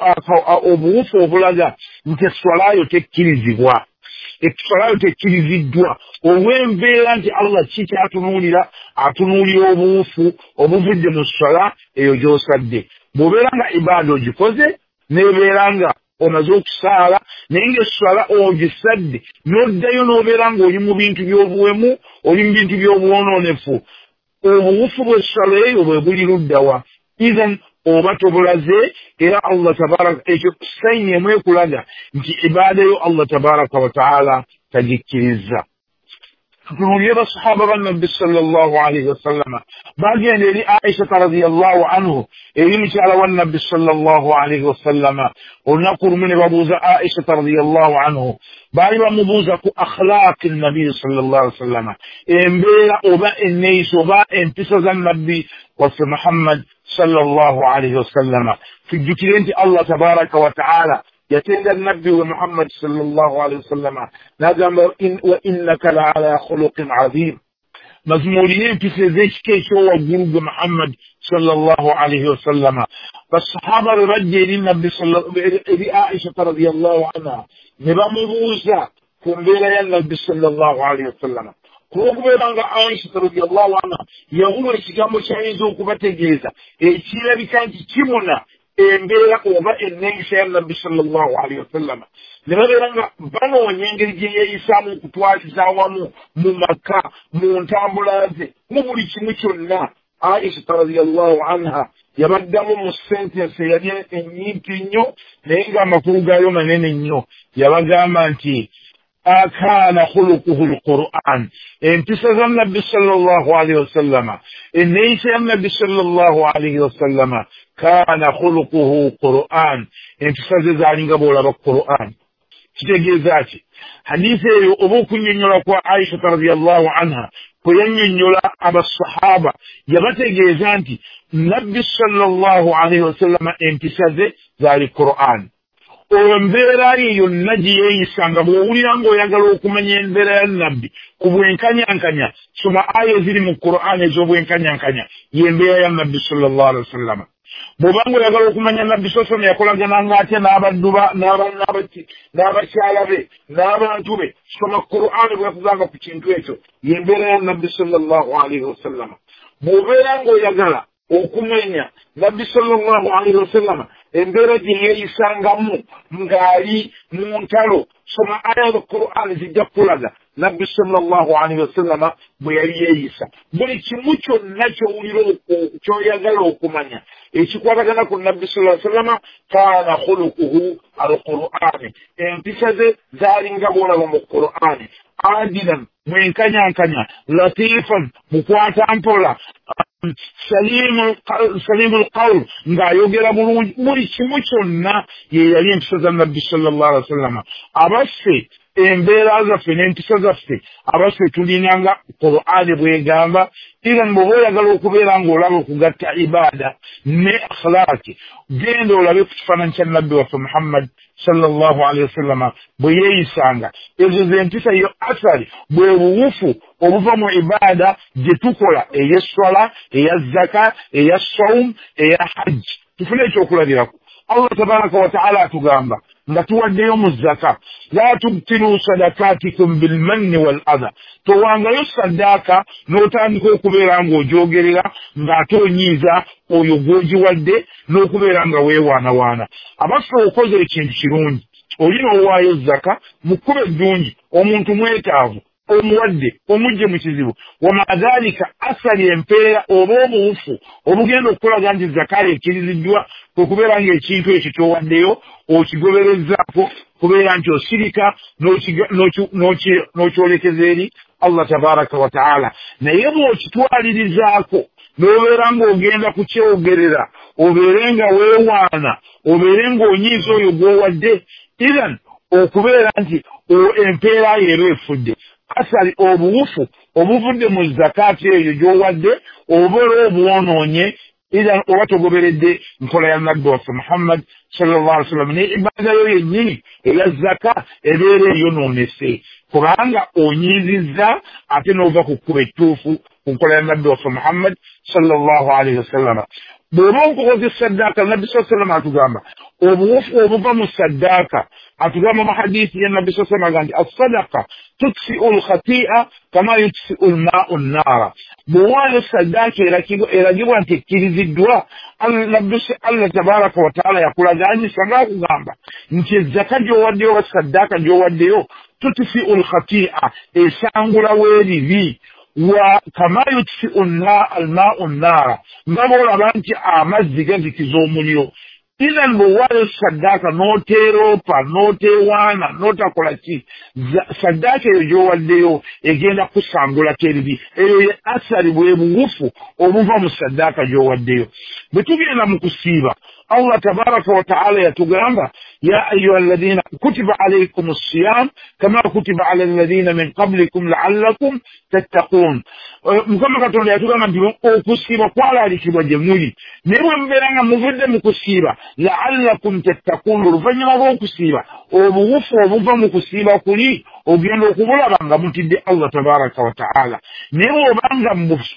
obuwufu obulaga nti essalayo tekkirizibwa essalayo tekkiriziddwa olw'embeera nti Allah ki kyatunuulira atunuulira obuwufu obuvudde mu ssala eyo gy'osadde. bw'obeera nga ibaada ogikoze n'ebeera nga omaze okusaala naye ng'essala ogisadde n'oddayo n'obeera ng'oli mu bintu by'obuwemu oli mu bintu by'obwonoonefu obuwufu bw'essala eyo bwe buli luddawa. Izan oba tobulaze era Allah tabaraka ekyo sayinemu ekulaga nti ibaada yo Allah tabaraka wa ta'ala tagikkiriza. tutunuulire basahaba bannabbi sallallahu alayhi wa sallama bagenda eri Aisha radiyallahu anhu eri mukyala wa nabbi sallallahu alayhi wa sallama olunaku lumu ne babuuza Aisha radiyallahu anhu baali bamubuuza ku akhlaaqi nabbi sallallahu alayhi wa sallama embeera oba enneeyisa oba empisa za nabbi waffe Muhammad sallallahu alayhi wa sallama. tujjukire nti Allah tabaraka wa ta'ala yatenda nabbi wa Muhammad sallallahu alayhi wa sallama n'agamba wa innaka la ala khuluqin azim mazmuulire empisa ez'ekika ekyowaggulu gwe Muhammad sallallahu alayhi wa sallama. basahaba bwe bajja eri nabbi eri Aisha radiyallahu anha ne bamubuuza ku mbeera ya nabbi sallallahu alayhi wa sallama kuba nga Aisha radiyallahu anha yawulwa ekigambo kyayinza okubategeeza ekirabika nti kimuna embeera oba enneeyisa ya nabbi sallallahu alayhi wa sallama ne babeera nga banoonya engeri gye yeeyisaamu okutwaliza awamu mu maka mu ntambula ze mu buli kimu kyonna. Aisha radiyallahu anha yabaddamu mu sentensi eyali ennyimpi nnyo naye ng'amakulu gaayo manene nnyo. yabagamba nti كان خلقه القرآن انتسز النبي صلى الله عليه وسلم إنيس النبي صلى الله عليه وسلم كان خلقه قرآن انتسز ذلك بولا بالقرآن تجي ذاتي حديثة أبوكم ينيولا عائشة رضي الله عنها وينيولا أبا الصحابة يبتغي ذاتي النبي صلى الله عليه وسلم انتسز ذلك القرآن Ombera yo naji yisanga bwulira ngo yagala okumanya embera ya nabbi kubwenkanyankanya soma ayo ziri mu Qur'an ez'obwenkanyankanya yembeera ya nabbi sallallahu alaihi wasallam bwobango yagala okumanya nabbi soso yakolagana ng'ate n'abadduba n'abannabaki n'abakyala be n'abantu be soma Qur'an bwakugamba ku kintu ekyo yembeera ya nabbi sallallahu alaihi wasallam bwobeera ngo yagala okumanya nabbi sallallahu alaihi wasallam embera gye yeeyisangamu ng'ali mu ntalo soma aya y'Qur'an zijja kulaga nabbi sallallahu alaihi wasallam bwe yali yeeyisa buli kimu kyonna ky'owulira ky'oyagala okumanya ekikwatagana ku nabbi sallallahu alaihi wasallam kaana khuluquhu al-Qur'ani empisa ze zaalinga bw'olaba mu Qur'ani adilan mwenkanyankanya latifan mukwata mpola salimul qawl ng'ayogera bulungi buli kimu kyonna ye yali empisa za nabbi sallallahu alaihi wasallam abaffe embeera zaffe n'empisa zaffe abaffe tulinanga Qur'ani bwegamba era bw'oba oyagala okubeera ng'olaba okugatta ibaada ne akhlaqi genda olabe ku kifaananyi kya nabbi waffe Muhammad sallallahu alaihi wasallam bwe yeeyisanga ezo z'empisa yo asali bwe buwufu obuva mu ibaada gye tukola ey'esswala eya zaka eya sawum eya hajji tufune ekyokulabirako Allah tabaraka wa ta'ala atugamba nga tuwaddeyo mu zaka la tubtilu sadakatikum bilmanni wal adha towangayo saddaaka n'otandika okubeera ng'ogyogerera ng'ate onyiiza oyo gw'ogiwadde n'okubeera nga weewaanawaana abaffe okoze ekintu kirungi olina owaayo zaka mu kkubo eddungi omuntu mwetaavu omuwadde omujje mu kizibu wamadhalika asali empeera oba obuwufu obugenda okukolaga nti zakaali ekkiriziddwa okubeera ng'ekintu ekyo ky'owaddeyo okigoberezzaako kubeera nti osirika n'okyolekeza eri Allah tabaraka wa ta'ala naye bw'okitwalirizaako n'obeera ng'ogenda kukyewogerera obeere nga weewaana obeere ng'onyiiza oyo gw'owadde iran okubeera nti empeera yeero efudde asali obuwufu obuvudde mu zakaati eyo gy'owadde obeera obwonoonye ila oba togoberedde nkola ya nabbi waffe Muhammad sallallahu alaihi wasallam ne ibada yo yennyini eya zaka ebeera eyonoonese kubanga onyiizizza ate n'ova ku kkuba ettuufu ku nkola ya nabbi waffe Muhammad sallallahu alaihi wasallam bw'oba onkokoza saddaaka nabbi sallallahu alaihi wasallam atugamba obuwufu obuva mu saddaaka atugamba mu hadiisi ya nabbi sallallahu alaihi wasallam nti as-sadaqa tutfi'u al-khati'a kama yutfi'u al-ma'u an-naara bw'owaayo saddaaka eragibwa nti ekkiriziddwa Allah tabaraka wa ta'ala yakulaganyisa ng'akugamba nti ezzaka gy'owaddeyo oba saddaaka gy'owaddeyo tutfi'u al-khati'a esangulawo ebibi wa kama yutfi'u al-ma'u an-naara nga bw'olaba nti amazzi gazikiza omuliro ilan bw'owaayo saddaaka n'oteeropa n'oteewaana n'otakola ki saddaaka eyo gy'owaddeyo egenda kusangulako ebibi eyo ye asali bwe buwufu obuva mu saddaaka gy'owaddeyo bwe tugenda mu kusiiba Allah tabaraka wa ta'ala yatugamba ya ayyuha alladhina kutiba alaykum as-siyam kama kutiba ala alladhina min qablikum la'allakum tattaqun mukama katonda yatugamba nti okusiiba kwalaalikibwa gye muli naye bwe mubeera nga muvudde mu kusiiba la'allakum tattaqun oluvannyuma lw'okusiiba obuwufu obuva mu kusiiba kuli ogenda okubulaba nga mutidde Allah tabaraka wa ta'ala naye bw'obanga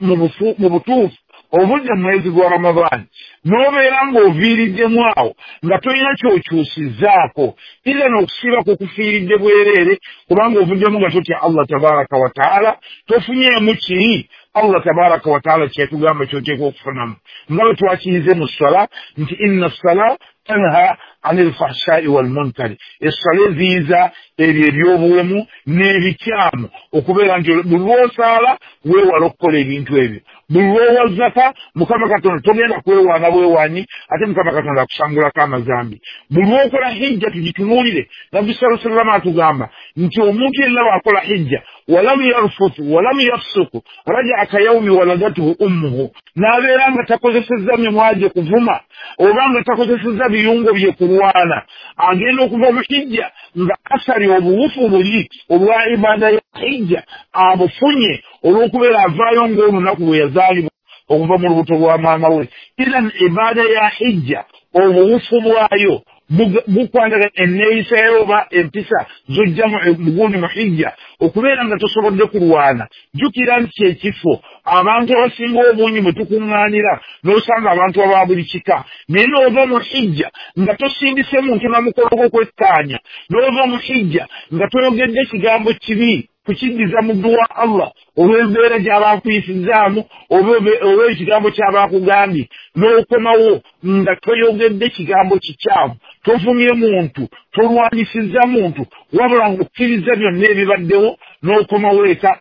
mu butuufu obudde mu mwezi gwa Ramadani n'obeera ng'oviiriddemu awo nga tolina ky'okyusizzaako ila n'okusiiba kukufiiridde bwereere kubanga ovuddemu nga totya Allah tabaraka wa ta'ala tofunyeemu kiri Allah tabaraka wa ta'ala kyetugamba ky'oteeka okufunamu nga bwe twakiyize mu ssala nti inna ssala tanha anil fahsha'i wal munkari essala eziyiza ebyo eby'obuwemu n'ebikyamu okubeera nti buli lw'osaala weewala okukola ebintu ebyo bulwo zaka mukama katonda togenda kwewaana bwewaanyi ate mukama katonda akusangulako amazambi bulwo okola hijja tugitunuulire nabbi sallallahu alaihi wasallam atugamba nti omuntu yenna bw'akola hijja walamu yarfutu walamu yafsuku raja'a ka yawmi waladatuhu ummuhu n'abeera nga takozesezza mimwa gye kuvuma oba nga takozesezza biyungo bye kulwana agenda okuva mu hijja nga asali obuwufu buli olwa ibada ya hijja abufunye olw'okubeera avaayo ng'olunaku bwe yazaalibwa okuva mu lubuto lwa maama we iran ibada ya hijja obuwufu bwayo bukwandala enneeyisa oba empisa zojja mugundi mu hijja okubeera nga tosobodde kulwana jjukira nti ekifo abantu abasinga obungi bwe tukuŋŋaanira n'osanga abantu aba buli kika naye n'ova mu hijja nga tosindise muntu na mukolo gw'okwekkaanya n'ova mu hijja nga toyogedde ekigambo kibi kukiddiza muddu wa Allah olw'embeera gy'abaakuyisizaamu oba ekigambo ky'abaakugambye n'okomawo nga toyogedde ekigambo kikyamu tovumye muntu tolwanyisizza muntu wabula ng'okkiriza byonna ebibaddewo n'okomawo eka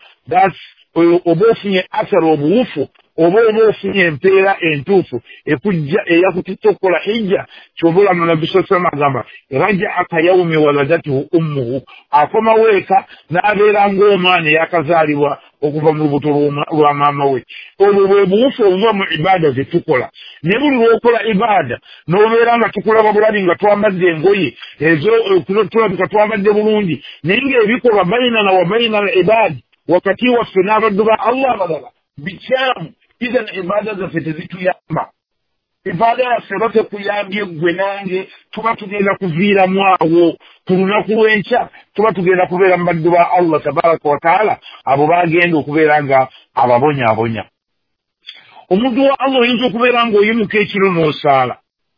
oba ofunye asara obuwufu oba oba ofunye empeera entuufu ekujja eyakutitta okukola hijja ky'oba olaba nabbi sallallahu alaihi wasallam agamba raja'a ka yawmi waladatuhu ummuhu akomawo eka n'abeera ng'omwana eyakazaalibwa okuva mu lubuto lwa maama we obwo bwe buwufu obuva mu ibaada ze tukola ne buli lw'okola ibaada n'obeera nga tukulaba bulabi nga twambadde engoye ezo tulabika twambadde bulungi naye ng'ebikolwa bainana wa bainal ibaadi wakati waffe n'abaddu ba Allah abalala bikyamu izan ibada zaffe tezituyamba ibada yaffe oba tekuyambye ggwe nange tuba tugenda kuviiramu awo ku lunaku lw'enkya tuba tugenda kubeera mu baddu ba Allah tabaraka wa taala abo bagenda okubeera nga ababonyaabonya omuddu wa Allah oyinza okubeera ng'oyimuka ekiro n'osaala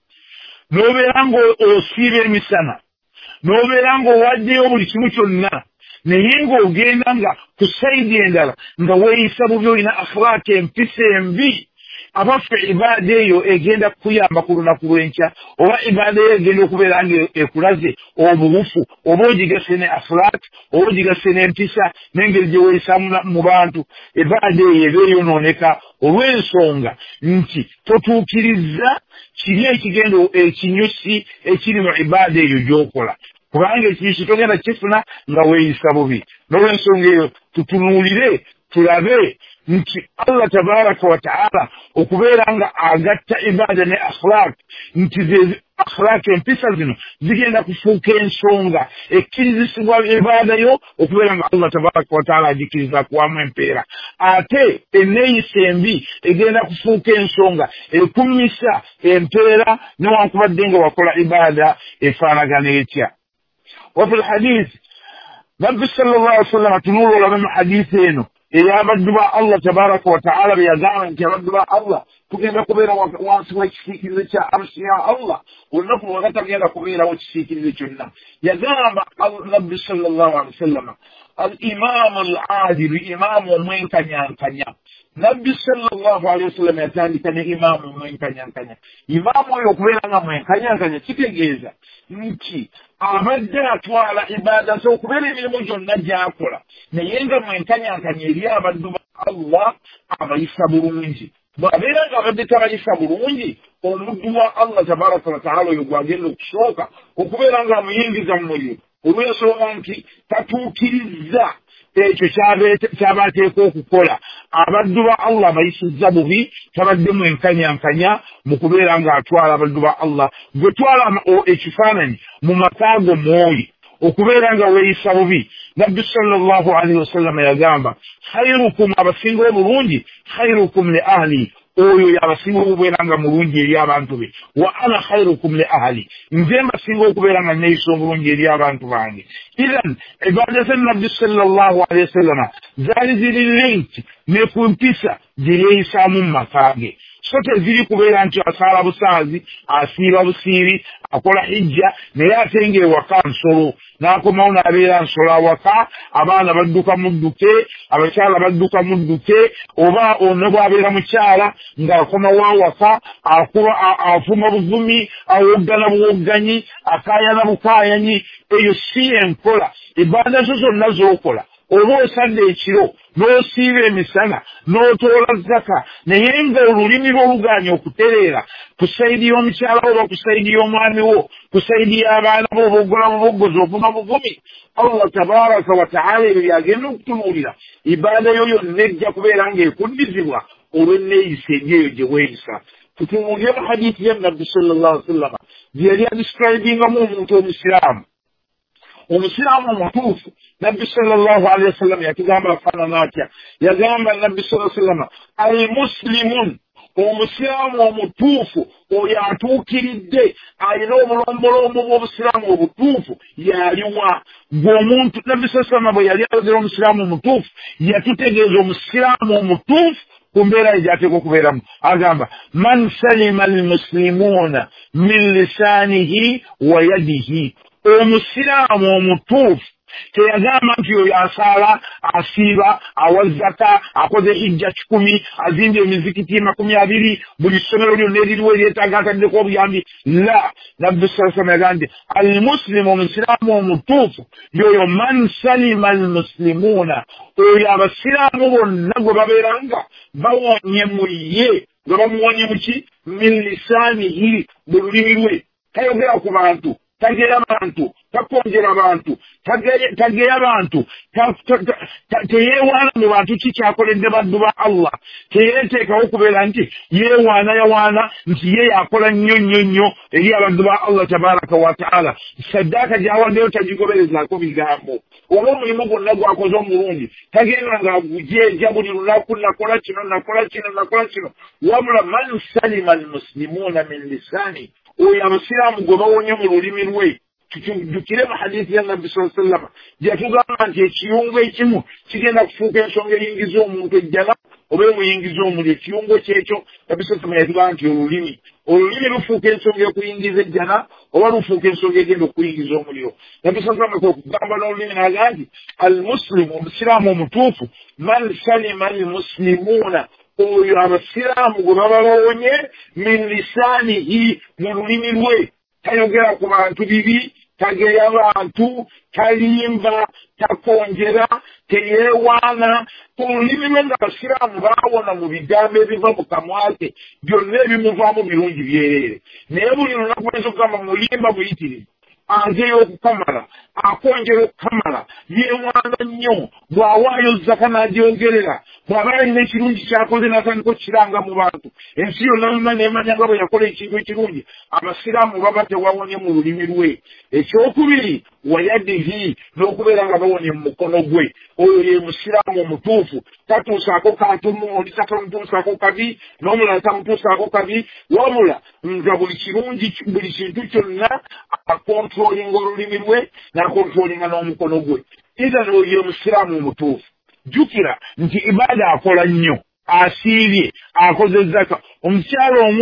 n'obeera ng'osiiba emisana n'obeera ng'owaddeyo buli kimu kyonna naye ng'ogenda nga ku sayidi endala nga weeyisa bubi olina akhlaaka empisa embi abaffe ibaada eyo egenda kukuyamba ku lunaku lw'enkya oba ibaada eyo egenda okubeera nga ekulaze obuwufu oba ogigase ne akhlaaka oba ogigase n'empisa n'engeri gye weeyisaamu mu bantu ibaada eyo eba eyonooneka olw'ensonga nti totuukirizza kiri ekigendo ekinyusi ekiri mu ibaada eyo gy'okola kubanga ekiishi togenda kifuna nga weeyisa bubi n'olw'ensonga eyo tutunuulire tulabe nti Allah tabaraka wa taala okubeera nga agatta ibaada ne akhlaaq nti akhlaaq empisa zino zigenda kufuuka ensonga ekkirizisibwa ibaada yo okubeera nga Allah tabaraka wa taala agikiriza kuwamu empeera ate enneeyisa embi egenda kufuuka ensonga ekummisa empeera newankubadde nga wakola ibaada efaanagana etya وفي الحديث نبي صلى الله عليه وسلم تنور لنا حديثين يا بدبا الله تبارك وتعالى بيزعم يا بدبا الله تكين كبيرة وانسوا تشيك لك أمس يا الله والنفر وغتر يا كبيرة وتشيك لك يزعم النبي صلى الله عليه وسلم الإمام العادل إمام ومن كان كان نبي صلى الله عليه وسلم يتاني كان إمام ومن كان كان إمام ويقبل أنا من كان كان تكيجيزا نتي abadde atwala ibada z'okubeera emirimu gyonna gy'akola naye nga mwenkanyankanya eri abaddu ba Allah abayisa bulungi bw'abeera nga abadde tabayisa bulungi omuddu wa Allah tabaraka wa taala oyo gwagenda okusooka okubeera nga amuyingiza mu muliro olw'ensonga nti tatuukirizza ekyo ky'abateeka okukola abaddu ba Allah abayisizza bubi tabadde mwenkanyankanya mu kubeera ng'atwala abaddu ba Allah gwe twala ekifaananyi mu makaago mwoyi okubeera nga weeyisa bubi nabbi sallallahu alaihi wasallam yagamba khairukum abasinga obulungi khairukum li ahli oyo yabasinga okubeera nga mulungi eri abantu be wa ana khairukum li ahli nze mbasinga okubeera nga neeyisa obulungi eri abantu bange idan ibaada za nabbi sallallahu alaihi wasallam zaali ziri linki ne ku mpisa gye yeeyisaamu mu maka ge so teziri kubeera nti asaala busaazi asiiba busiiri akola hijja naye ate ng'ewaka nsolo n'akomawo n'abeera nsolo awaka abaana badduka mudduke abakyala badduka mudduke oba ono bw'abeera mukyala ng'akomawo awaka akuba afuma buvumi awoggana buwogganyi akaayana bukaayanyi eyo si enkola ibaada zo zonna z'okola oba osadde ekiro n'osiiba emisana n'otoola zaka naye nga olulimi lwo lugaanye okutereera ku sayidi y'omukyala oba ku sayidi y'omwami wo ku sayidi y'abaana bo oba ogola buboggozi ovuma buvumi Allah tabaraka wa taala ebyo byagenda okutunuulira ibaada yo yonna ejja kubeera ng'ekuddizibwa olw'enneeyisa eng'eyo gye weeyisa tutunuulire mu hadiisi ya nabbi sallallahu alaihi wasallam gye yali adescribingamu omuntu omusiraamu omusiraamu omutuufu nabbi sallallahu alaihi wasallam yatugamba afaanana atya yagamba nabbi sallallahu alaihi wasallam almuslimun omusiraamu omutuufu oyo atuukiridde alina obulombolombo bw'obusiraamu obutuufu yaliwa gweomuntu nabbi sallallahu alaihi wasallam bwe yali ayogera omusiraamu omutuufu yatutegeeza omusiraamu omutuufu ku mbeera egyateeka okubeeramu agamba man salima almuslimuuna min lisaanihi wa yadihi omusiraamu omutuufu teyagamba nti oyo asaala asiiba awazaka akoze hijja kikumi azimbye emizikiti makumi abiri buli ssomero lyonna eririwo eryetaaga ataddeko obuyambi la nabbi sallallahu alaihi wasallam yagamba nti almuslimu omusiraamu omutuufu yoyo man salima almuslimuuna oyo abasiraamu bonna gwe babeeranga bawonye mu ye nga bamuwonye muki min lisaanihi mu lulimi lwe tayogera ku bantu tageya abantu takonjera abantu tageya abantu teyeewaana mu bantu ki kyakoledde baddu ba Allah teyeeteekawo okubeera nti yeewaana yawaana nti ye yakola nnyo nnyo nnyo eri abaddu ba Allah tabaraka wa taala saddaaka gyawaddeyo tagigoberezaako bigambo oba omulimu gwonna gwakoze omulungi tagenda nga gujeeja buli lunaku nakola kino nakola kino nakola kino wabula man salima almuslimuuna min lisaani oyo abasiraamu gwe bawonye mu lulimi lwe tukire mu hadiisi ya nabbi sallallahu alaihi wasallam gyatugamba nti ekiyungu ekimu kigenda kufuuka ensonga eyingiza omuntu ejjala oba emuyingiza omuliro ekiyungu kyekyo nabbi sallallahu alaihi wasallam yatugamba nti olulimi olulimi lufuuka ensonga ekuyingiza ejjala oba lufuuka ensonga egenda okuyingiza omuliro nabbi sallallahu alaihi wasallam okugamba n'olulimi n'agamba nti almuslimu omusiraamu omutuufu man salima almuslimuuna oyo abasiraamu gwe baba bawonye min lisaanihi mu lulimi lwe tayogera ku bantu bibi tageya bantu talimba takonjera teyeewaana olulimi lwe nga abasiraamu baawona mu bigambo ebiva mu kamwa ke byonna ebimuvaamu birungi byereere naye buli lunaku bayinza okugamba mulimba buyitirivu ageya okukamala akonjera okukamala yeewaana nnyo bw'awaayo zaka n'agyongerera bw'aba alina ekirungi kyakoze n'atandika okukiranga mu bantu ensi yonna yonna neemanya nga bwe yakola ekintu ekirungi abasiraamu baba tewawonye mu lulimi lwe ekyokubiri wayadihi n'okubeera nga bawonye mu mukono gwe oyo ye musiraamu omutuufu tatuusaako kantumu oli tatamutuusaako kabi n'omulala tamutuusaako kabi wabula nga buli kirungi buli kintu kyonna akontrolinga olulimi lwe n'akontrolinga n'omukono gwe era oyo ye musiraamu omutuufu jjukira nti ibaada akola nnyo asiibye akoze zaka omukyalo omu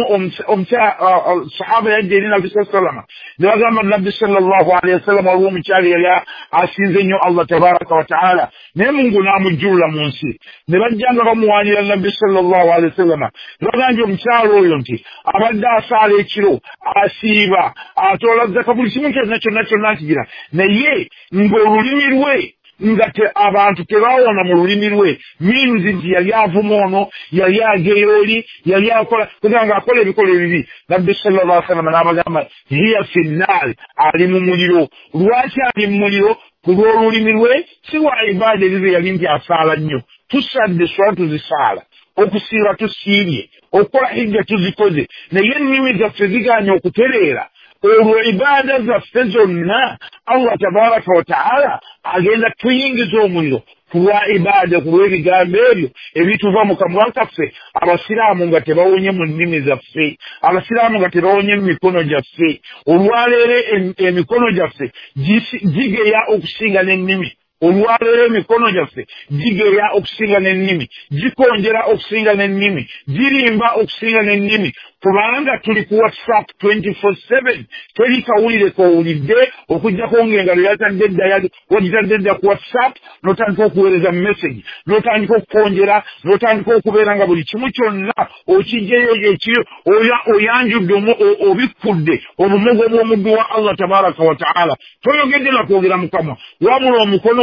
sahaba yajja eri nabbi salama ne bagamba nabbi sallallahu alaihi wasallam waliwo omukyalo yali asinze nnyo Allah tabaraka wa taala naye mungu n'amujjulula mu nsi ne bajja nga bamuwaanira nabbi sallallahu alaihi wasallam ne bagamba omukyalo oyo nti abadde asaala ekiro asiiba atoola zaka buli kimu kyonna kyonna kyonna nkigira naye ng'olulimi lwe nga abantu tebaawona mu lulimi lwe minzi nti yali avuma ono yali ageya oli yali akola kugira nga akola ebikola ebibi nabbi sallallahu alaihi wasallam n'abagamba hiya fi nnaari ali mu muliro lwaki ali mu muliro ku lw'olulimi lwe si wa ibaada ebibe yali nti asaala nnyo tusadde swala tuzisaala okusiiba tusiibye okukola hijja tuzikoze naye ennimi zaffe zigaanye okutereera olwo ibaada zaffe zonna Allah tabaraka wa taala agenda tuyingiza omuliro ku lwa ibaada ku lw'ebigambo ebyo ebituva mu kamwa kaffe abasiraamu nga tebawonye mu nnimi zaffe abasiraamu nga tebawonye mu mikono gyaffe olwaleero emikono gyaffe gigeya okusinga n'ennimi olwaleero emikono gyaffe gigeya okusinga n'ennimi gikonjera okusinga n'ennimi girimba okusinga n'ennimi kubanga tuli ku whatsapp twenty-four seven teri kawulire kowulidde okujjako ng'engalo yatadde edda wagitadde edda ku whatsapp n'otandika okuweereza message n'otandika okukonjera n'otandika okubeera nga buli kimu kyonna okijjeyo ekiri oyanjudde obikkudde obumogo bw'omuddu wa Allah tabaraka wa taala toyogedde na kwogera mu kamwa wabula omukono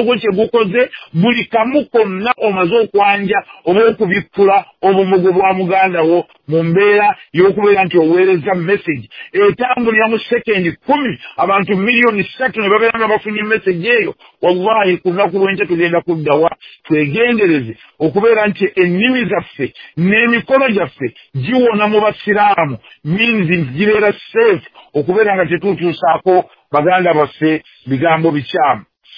gwo kye gukoze buli kamu konna omaze okwanja oba okubikkula obumugo bwa muganda wo mu mbeera y'okubeera nti oweereza message etambulira mu sekendi kumi abantu miliyoni ssatu ne babeera nga bafunye message eyo. Wallahi ku lunaku lw'enkya tugenda kuddawa twegendereze okubeera nti ennimi zaffe n'emikono gyaffe giwona mu basiraamu minzi gibeera safe okubeera nga tetutuusaako baganda baffe bigambo bikyamu.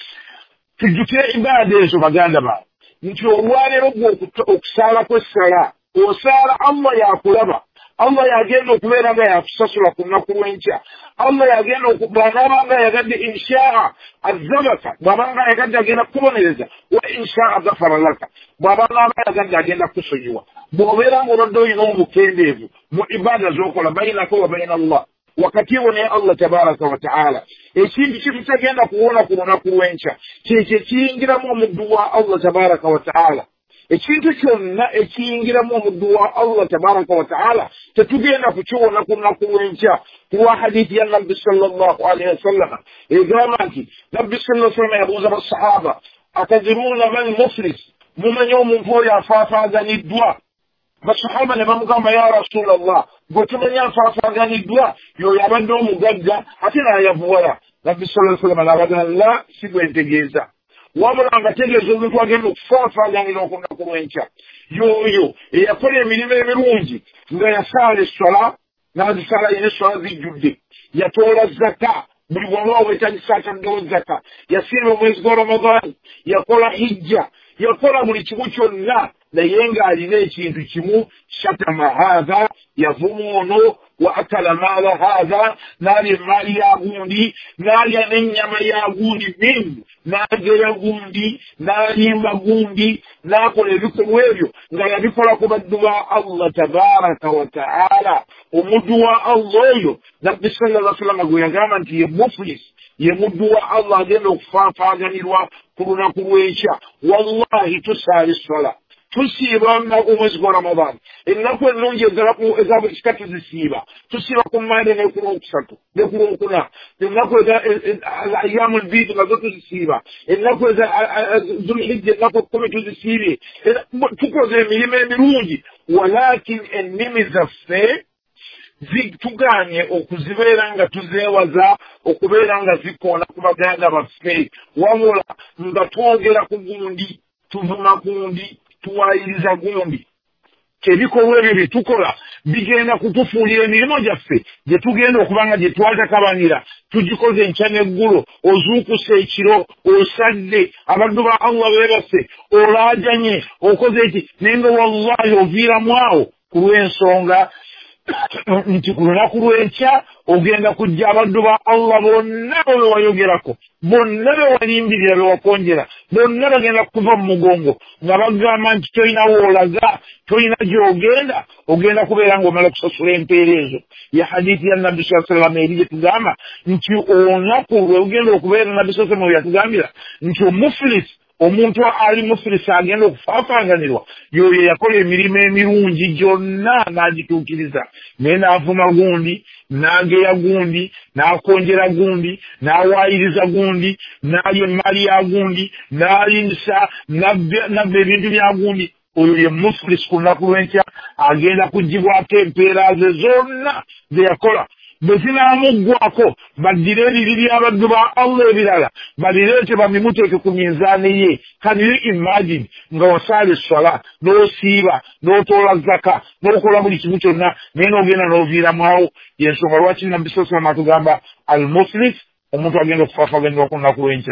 Tujjukire ibaada ezo baganda ba nti olwaleero gwe okusaala kw'essala osaala Allah yakulaba, Allah yagenda okubeera nga yakusasula ku lunaku lw'enkya, Allah yagenda bw'anaaba nga yagadde inshaa azabaka, bw'aba nga yagadde agenda kukubonereza, wa inshaa gafara laka, bw'aba nga yagadde agenda kukusonyiwa. Bw'obeera ng'olwadde olina obukendeevu mu ibaada z'okola bainako wa baina Allah wakati wo ne Allah tabaraka wa ta'ala, ekintu kimu tagenda kuwona ku lunaku lw'enkya kyekyo ekiyingiramu omuddu wa Allah tabaraka wa ta'ala. Ekintu kyonna ekiyingiramu omuddu wa Allah tabaraka wa ta'ala tetugenda kukiwona ku lunaku lw'enkya. Kuwa hadithi ya Nabbi sallallahu alayhi wa sallam egamba nti Nabbi sallallahu alayhi wa sallam yabuuza basahaba, atadruuna man muflis, mumanyi omuntu oyo afaafaaganiddwa? Basahaba ne bamugamba, ya Rasulallah, gwe tumanyi afaafaaganiddwa yoyo abadde omugagga ate n'ayavuwala. Nabbi sallallahu alayhi wa sallam n'abagamba, la, si gwe ntegeeza, wabula nga tegeeza omuntu agenda okufaafaaganira ku lunaku lw'enkya yoyo eyakola emirimu emirungi nga yasaala esswala n'azisala yina esswala zijjudde, yatoola zaka buli bw'oba obwetagisa ataddewo zaka, yasiima omwezi gwa Ramadaani, yakola hijja, yakola buli kimu kyonna, naye ng'alina ekintu kimu, shatama haadha, yavuma ono, wa akala maala haadha, n'alya emaali ya gundi, n'alya n'ennyama ya gundi mingi, n'ageya gundi, n'alimba gundi, n'akola ebikolwa ebyo nga yabikola ku baddu ba Allah tabaraka wa ta'ala. Omuddu wa Allah oyo Nabbi sallallahu alayhi wa sallam gwe yagamba nti ye muflis, ye muddu wa Allah agenda okufaafaaganirwa ku lunaku lw'enkya. Wallahi tusaala esswala, tusiiba omwezi gwa Ramadani, ennaku ennungi eza buli kika tuzisiiba, tusiiba ku Mande ne ku Lwokusatu ne ku Lwokuna, ennaku ayyamu lbiidi nazo tuzisiiba, ennaku eza Zulhijja ennaku ekkumi tuzisiibye, tukoze emirimu emirungi, walakin ennimi zaffe tuganye okuzibeera nga tuzeewaza okubeera nga zikoona ku baganda baffe, wabula nga twogera ku gundi, tuvuma gundi, tuwaayiriza gundi. Ebikolwa ebyo bye tukola bigenda kutufuulira emirimu gyaffe gye tugenda okuba nga gye twatakabanira, tugikoze enkya n'eggulo, ozuukuse ekiro, osadde, abaddu ba Allah beebase, olaajanye, okoze eki, naye nga wallahi oviiramu awo ku lw'ensonga nti ku lunaku lw'enkya ogenda kujja abaddu ba Allah bonna be wayogerako, bonna be walimbirira, be wakonjera, bonna bagenda kuva mu mugongo nga bagamba nti tolina woolaga, tolina gy'ogenda, ogenda kubeera ng'omala kusasula empeera ezo. Ya hadithi ya Nabbi sallallahu alayhi wa sallam eri gye tugamba nti olunaku lwe ogenda okubeera, Nabbi sallallahu alayhi wa sallam yatugambira nti omufilisi, omuntu ali mufilisi agenda okufaafaanganirwa yoyo yakola emirimu emirungi gyonna n'agituukiriza, naye n'avuma gundi, n'ageya gundi, n'akonjera gundi, n'awaayiriza gundi, n'alya emaali ya gundi, n'alimisa, nabba ebintu bya gundi, oyo ye mufilisi ku lunaku lw'enkya agenda kugibwako empeera ze zonna ze yakola. Bwe zinaamuggwako baddire ebibi by'abaddu ba Allah ebirala balireete babimuteeke ku minzaani ye. Can you imagine nga wasaala esswala n'osiiba n'otoola zaka n'okola buli kimu kyonna naye n'ogenda n'oviiramu awo? Y'ensonga lwaki Nabbi sallallahu alayhi wa sallam atugamba al-muflis, omuntu agenda okufaafaganirwa ku lunaku lw'enkya.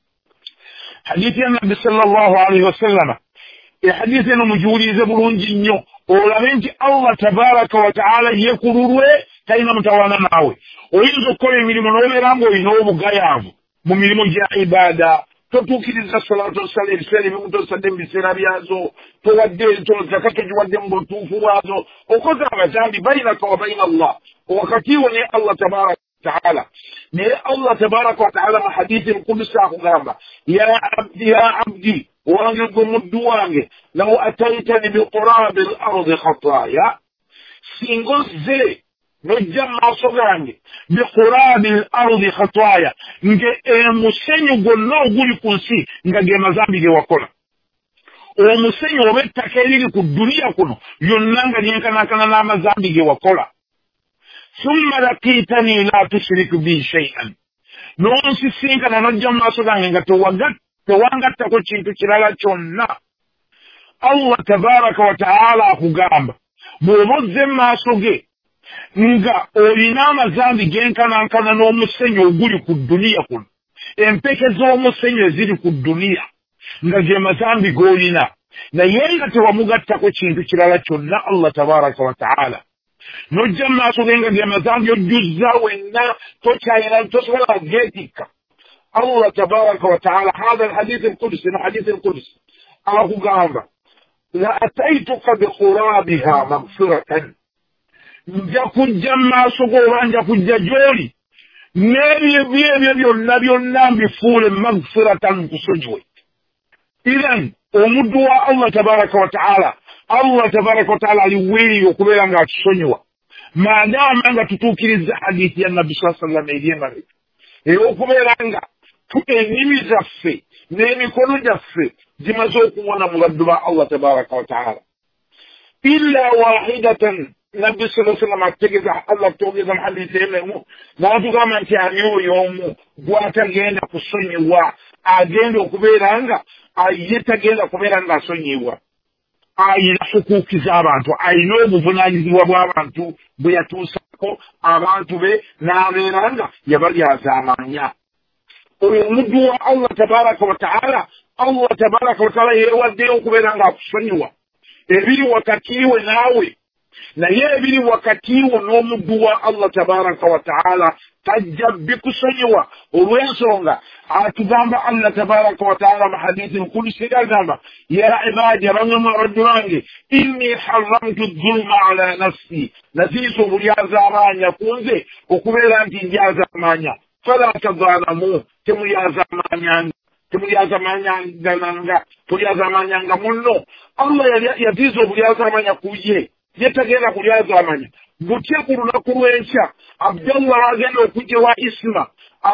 Hadithi ya Nabbi sallallahu alayhi wa sallam, ehadithi eno mugiwulirize bulungi nnyo olabe nti Allah tabaraka wa ta'ala ye ku lulwe talina mutawaana naawe. Oyinza okukola emirimu n'obeera ng'olina obugayaavu mu mirimu gya ibaada, totuukiriza salatu osala ebiseera ebimu tosadde mu biseera byazo, towadde zaka togiwadde mu butuufu bwazo, okoze abazambi bainaka wa baina Allah, wakati wo ne Allah tabaraka wa ta'ala. Naye Allah tabaraka wa ta'ala mu hadithi al-Qudsi akugamba, ya abdi ya abdi, wange gwe muddu wange, law ataitani biqurabi al-ardi khataaya, singa ozze nojja maaso gange biqurabi al-ardi khataaya nge omusenyu gwonna oguli ku nsi nga ge mazambi ge wakola omusenyu oba ettaka eriri ku duniya kuno yonna nga lyenkanakana n'amazambi ge wakola summa laqiitani la tushriku bi shay'an n'onsisinkana nojja mu maaso gange nga tewangattako kintu kirala kyonna Allah tabaraka wa ta'ala akugamba bw'oba ozze mu maaso ge nga olina amazambi genkanankana n'omusenyu oguli ku duniya kuno empeke z'omusenyu eziri ku duniya nga ge mazambi g'olina naye nga tewamugattako kintu kirala kyonna Allah tabaraka wa ta'ala nojja mu maaso ge nga ge mazambi ojjuzza wenna tokyayina tosobola kugeetikka Allah tabaraka wa ta'ala hadha alhadith alqudsi no hadith alqudsi akugamba la ataituka biqurabiha maghfiratan nja kujja mu maaso go oba nja kujja gy'oli n'ebyo ebyo byonna byonna mbifuule maghfiratan nkusonyiwe idan omuddu wa Allah tabaraka wa ta'ala Allah tabaraka wa ta'ala aliweeri okubeera nga atusonyiwa maadaama nga tutuukiriza hadithi ya nabbi sallallahu alaihi wasallam ery'emabega ey'okubeera nga ennimi zaffe n'emikono gyaffe gimaze okuwona mu baddu ba Allah tabaraka wa ta'ala illa wahidatan nabbi sallallahu alaihi wasallam ategeza Allah togeza mu hadithi emu n'atugamba nti ani oyo omu gw'atagenda kusonyiwa agenda okubeera nga ye tagenda kubeera nga asonyiwa ayina kukuukiza abantu ayina obuvunaanyizibwa bw'abantu bwe yatuusako abantu be n'abeera nga yabalyaza amanya oyo omuddu wa Allah tabaraka wa ta'ala Allah tabaraka wa ta'ala yeewaddeyo okubeera nga akusonyiwa ebiri wakati we naawe naye ebiri wakati wo n'omuddu wa Allah tabaraka wa ta'ala tajja bikusonyiwa olw'ensonga atugamba Allah tabaraka wa ta'ala mu hadithi alqudsi agamba ya ibadi abanyuma abaddu bange inni haramtu dhulma ala nafsi naziiza obulyazaamaanya ku nze okubeera nti ndyazamanya fala tadhalamu temulyazaamanyanga temulyazaamanyanga tulyazaamanyanga munno Allah yaziiza obulyazaamanya ku ye ye tagenda kulyazaamanya butya ku lunaku lw'enkya Abdallah agenda okujja wa Isma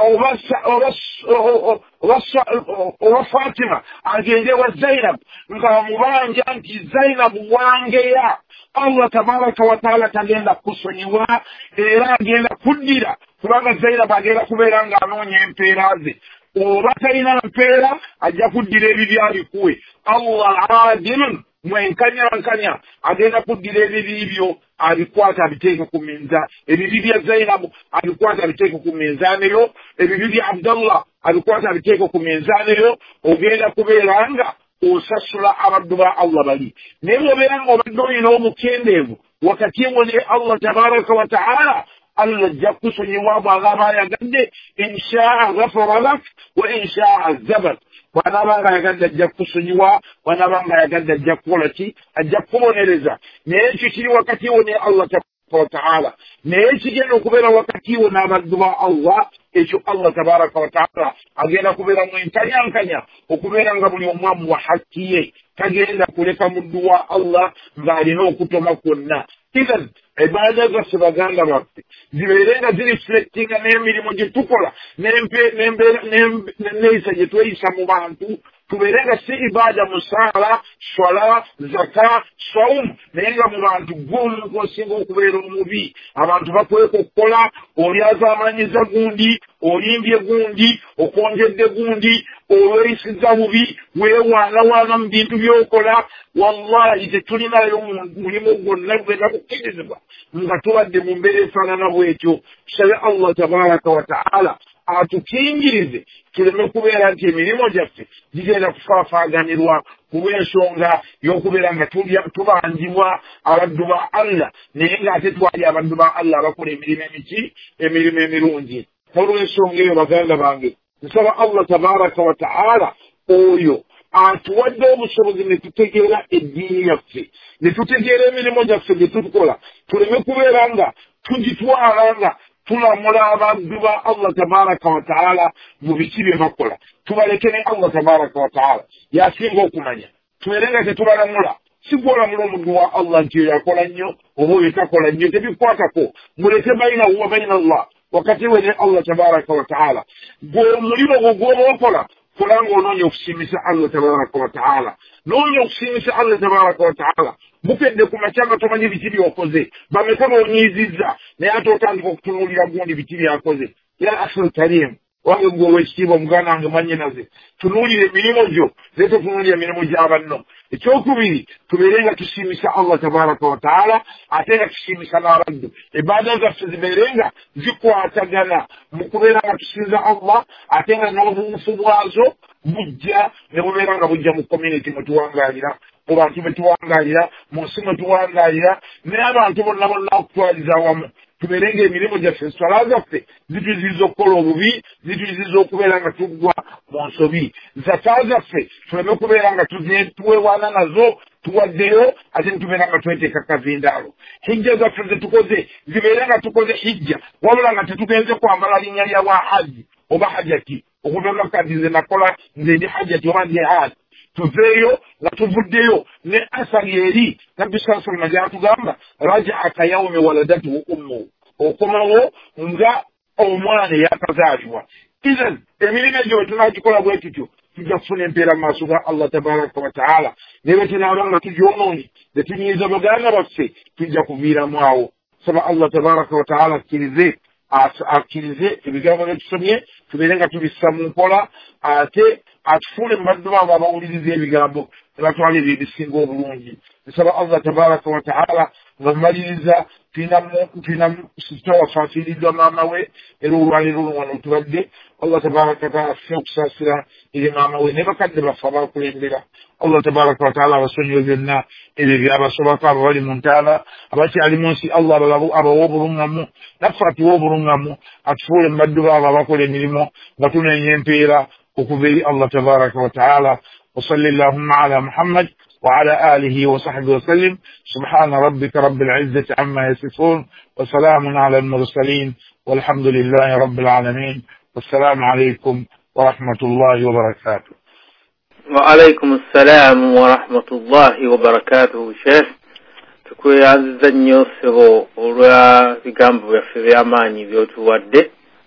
oba Fatima agende wa Zainab nga mubanja nti Zainab wangeya Allah tabaraka wa ta'ala tagenda kusonyiwa era agenda kuddira kubanga Zainab agenda kubeera nga anoonya empeera ze oba talina mpeera ajja kuddira ebibi abikuwe Allah adilun mwenkanyankanya agenda kuddira ebibi byo abikwata abiteeke ku minza ebibi bya Zainabu abikwata abiteeke ku minzaaneyo ebibi bya Abdallah abikwata abiteeke ku minzaaneyo ogenda kubeera nga osasula abaddu ba Allah bali naye bw'obeera nga obadde olina omukendeevu wakati wo ne Allah tabaraka wa ta'ala Allah ajja kusonyiwa bw'anaaba ayagadde inshaa ghafara lak wa inshaa azabat bw'anaaba nga ayagadde ajja kusonyiwa bw'anaaba nga ayagadde ajja kukola ki ajja kubonereza naye ekyo kiri wakati wo ne Allah tabaraka wa ta'ala naye ekigenda okubeera wakati wo n'abaddu ba Allah ekyo Allah tabaraka wa ta'ala agenda kubeera mu enkanyankanya okubeera nga buli omu amuwa hakki ye tagenda kuleka muddu wa Allah ng'alina okutoma kwonna idan ibaada zaffe baganda baffe zibeere nga ziriflectinga n'emirimu gye tukola n'enneeyisa gye tweyisa mu bantu tubeere nga si ibaada musaala swala zaka sawumu naye nga mu bantu gw'omuntu osinga okubeera omubi abantu bakweka okukola olyazaamanyiza gundi olimbye gundi okonjedde gundi olweyisiza bubi weewaanawaana mu bintu by'okola wallahi tetulinayo mulimu gwonna gwenda kukkirizibwa nga tubadde mu mbeera efaanana bwetyo tusabe Allah tabaraka wa ta'ala atukingirize tuleme kubeera nti emirimu gyaffe gigenda kufaafaaganirwa kulw'ensonga y'okubeera nga tubanjibwa abaddu ba Allah naye ng'ate twali abaddu ba Allah abakola emirimu emiki emirimu emirungi olw'ensonga eyo baganda bange nsaba Allah tabaraka wa ta'ala oyo atuwadde obusobozi ne tutegeera eddiini yaffe ne tutegeera emirimu gyaffe gye tukola tuleme kubeera nga tugitwala nga tulamula abaddu ba Allah tabaraka wa ta'ala mu biki bye bakola tubaleke ne Allah tabaraka wa ta'ala yasinga okumanya tubeere nga tetubalamula sigora mulomuddu wa Allah nti yakola nnyo oba oyo takola nnyo tebikwatako muleke baina wa baina Allah wakati we ne Allah tabaraka wa taala mulimo gwo gwoba okola kolanga onoonya okusiimisa Allah tabaraka wa taala noonya okusiimisa Allah tabaraka wa taala bukedde ku makyanga tomanyi biki byokoze bameka boonyiizizza naye ate otandika okutunuulira gundi biki byakoze ya akhil karim wange gwe owekitiibwa muganda wange manyinaze tunuulire emirimu gyo naye totunuulira emirimu gy'abanno ekyokubiri tubeere nga tusiimisa Allah tabaraka wa taala ate nga tusiimisa n'abaddu ebbaada zaffe zibeere nga zikwatagana mu kubeera nga tusinza Allah ate nga n'obuufu bwazo bujja ne bubeera nga bujja mu community mwe tuwangaalira mu bantu be tuwangaalira mu nsi mwe tuwangaalira naye abantu bonna bonna okutwaliza awamu tubeere ng'emirimu gyaffe enswala zaffe zituyiziza okukola obubi zituyiziza okubeera nga tuggwa mu nsobi zaka zaffe tuleme kubeera nga tuwewaana nazo tuwaddeyo ate nitubeera nga tweteeka kazindaalo hijja zaffe zetukoze zibeere nga tukoze hijja wabula nga tetugenze kwambala linnya lya wa haji oba hajati okubeera kati nze nakola nze ndi hajati oba ndi haji tuveeyo nga tuvuddeyo ne asali eri nabbi saa salama gyatugamba rajaaka yawmi waladatuhu ummuhu okomawo nga omwana yakazaalibwa izan emirimu egyo bwe tunagikola bwe tutyo tujja kufuna empeera mu maaso ga Allah tabaraka wa taala naye bwe tunaaba nga tugyonoonye ne tunyiiza baganda baffe tujja kuviiramu awo saba Allah tabaraka wa taala akkirize akkirize ebigambo bye tusomye tubeere nga tubissa mu nkola ate atufuule mu baddu baabo abawuliriza ebigambo ne batwala ebyo ebisinga obulungi nsaba Allah tabaraka wa taala nga mumaliriza tulina sisita waffe afiiriddwa maama we era olwaliro luno wano tubadde Allah tabaraka wa taala affe okusaasira eri maama we ne bakadde baffe abakulembera Allah tabaraka wa taala abasonyiwe byonna ebyo byabasobako abo bali mu ntaala abakyali mu nsi Allah abawa obulungamu naffe atuwa obulungamu atufuule mu baddu baabo abakola emirimu nga tunenya empeera okuva eri Allah tabaraka wa taala وصل اللهم على محمد وعلى آله وصحبه وسلم سبحان ربك رب العزة عما يصفون وسلام على المرسلين والحمد لله رب العالمين والسلام عليكم ورحمة الله وبركاته. وعليكم السلام ورحمة الله وبركاته. شيخ تكوي عزيزا نيوسفو ورا بيغامبو يفي أماني بيوتو ودي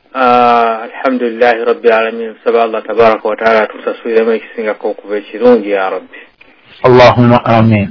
آه الحمد لله رب العالمين سبع الله تبارك وتعالى تساسوي ما يكسينغا كوكو بيشيرونجي يا ربي اللهم آمين.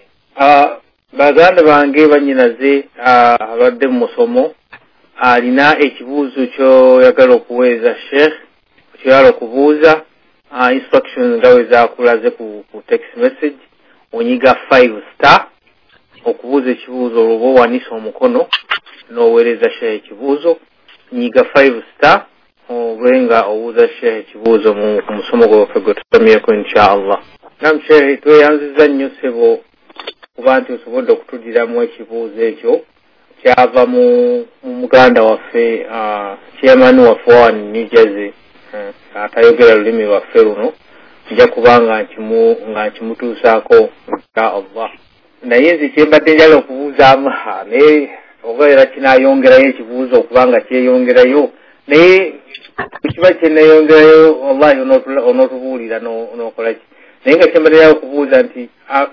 آه baganda bange banyinaze abadde musomo alina ekibuuzo kyo yagala okuweeza sheikh kyala okubuuza instructions ngawe zakulaze ku text message onyiga five star okubuuza ekibuuzo olwo wanisa omukono n'oweereza sheikh ekibuuzo nyiga five star obenga obuuza sheikh ekibuuzo mu musomo gwaffe gwe tusomyeko inshallah. nam sheikh tweyanziza nnyo sebo kuba nti osobodde okutudiramu ekibuuzo ekyo kyava mu muganda waffe chairman waffe wa New Jersey atayogera lulimi lwaffe luno nja kubanga nga nkimutuusaako insha Allah. naye nze kyembadde njala okubuuzaamu naye oba era kinaayongerayo ekibuuzo okubanga kyeyongerayo naye kiba kyenayongerayo wallahi onootubuulira n'okolaki naye nga kyembadde okubuuza nti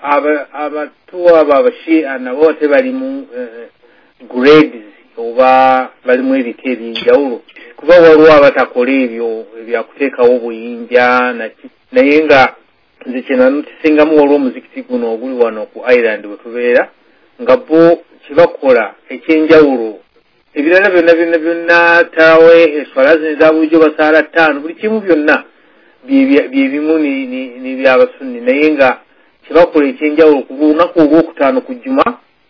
abatu abo abashia nabo tebali mu grades oba balimu ebika ebyenjawulo kuba waliwo abatakola ebyo ebyakuteekawo obuyinja naye nga nze kyenatusingamu waliwo omuzikiti guno oguli wano ku Ireland we tubeera nga bo kyebakola ekyenjawulo ebirala byonna byonna byonna tawe eswala zino eza bulijjo basaala ttaano buli kimu byonna byebimu n'ebyabasunni naye nga kyebakola ekyenjawulo ku lunaku olwokutaano ku jjuma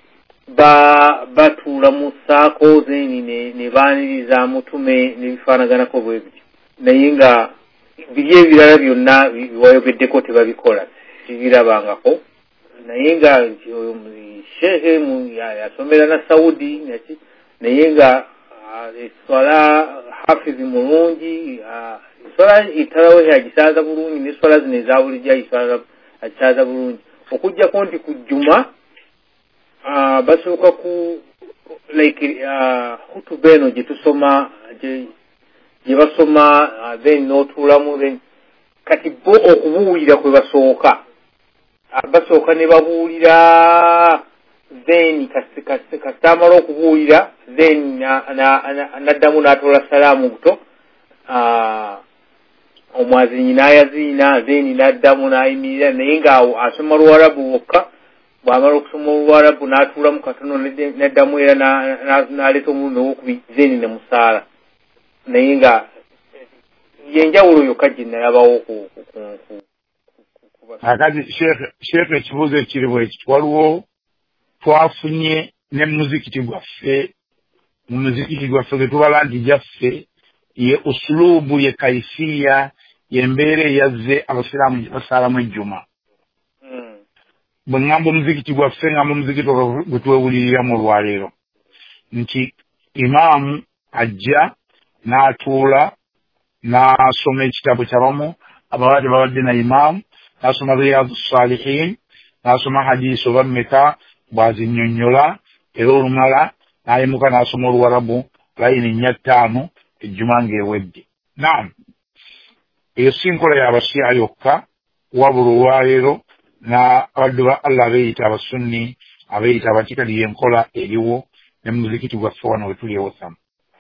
batuula mu saako zeni ne baaniriza mutume n'ebifaanaganako bwe bityo naye nga biri ebirala byonna biwayogeddeko tebabikola sibirabangako naye nga shehe yasomera na Saudi naye nga eswala hafizi mulungi eswala italawe agisaaza bulungi n'eswala zino eza bulijjo agisaaza bulungi okuggyako nti ku jjuma basooka ku like hutuba eno gye tusoma gye basoma then n'otuulamu then kati bo okubuulira kwe basooka basooka ne babuulira then kasitamala okubuulira then n'addamu n'atoola salaamu buto omwazinyi n'ayaziina then n'addamu n'ayimirira naye ng'awo asoma Luwarabu wokka bw'amala okusoma Luwarabu n'atuulamu katono n'addamu era n'aleeta omulundi owokubiri then ne musaala naye nga yenjawulo yokka gye nalabawo akati sheekh ekibuuzo ekiri bwekiti waliwo twafunye ne muzikiti gwaffe mu muzikiti gwaffe gwe tubala nti gyaffe ye usulubu ye kaifiya yembeera eyazze abasiraamu gye basaalamu ejjuma bwe ŋŋamba omuzikiti gwaffe ŋŋamba omuzikiti gwe twewuliriramu olwaleero nti imaamu ajja n'atuula n'asoma ekitabo kyabamu abawaate babadde na imaamu n'asoma Riyadu Salihin n'asoma hadisi oba mmeka bw'azinnyonnyola era olumala n'ayimuka n'asoma Oluwarabu layini nnya ttaano ejjuma ng'ewedde. Naam, eyo si nkola y'abashiya yokka wabula olwaleero n'abaddu ba Allah abeeyita abasunni abeeyita abatikali y'enkola eriwo ne muzikiti gwaffe wano we tuli ewosamu.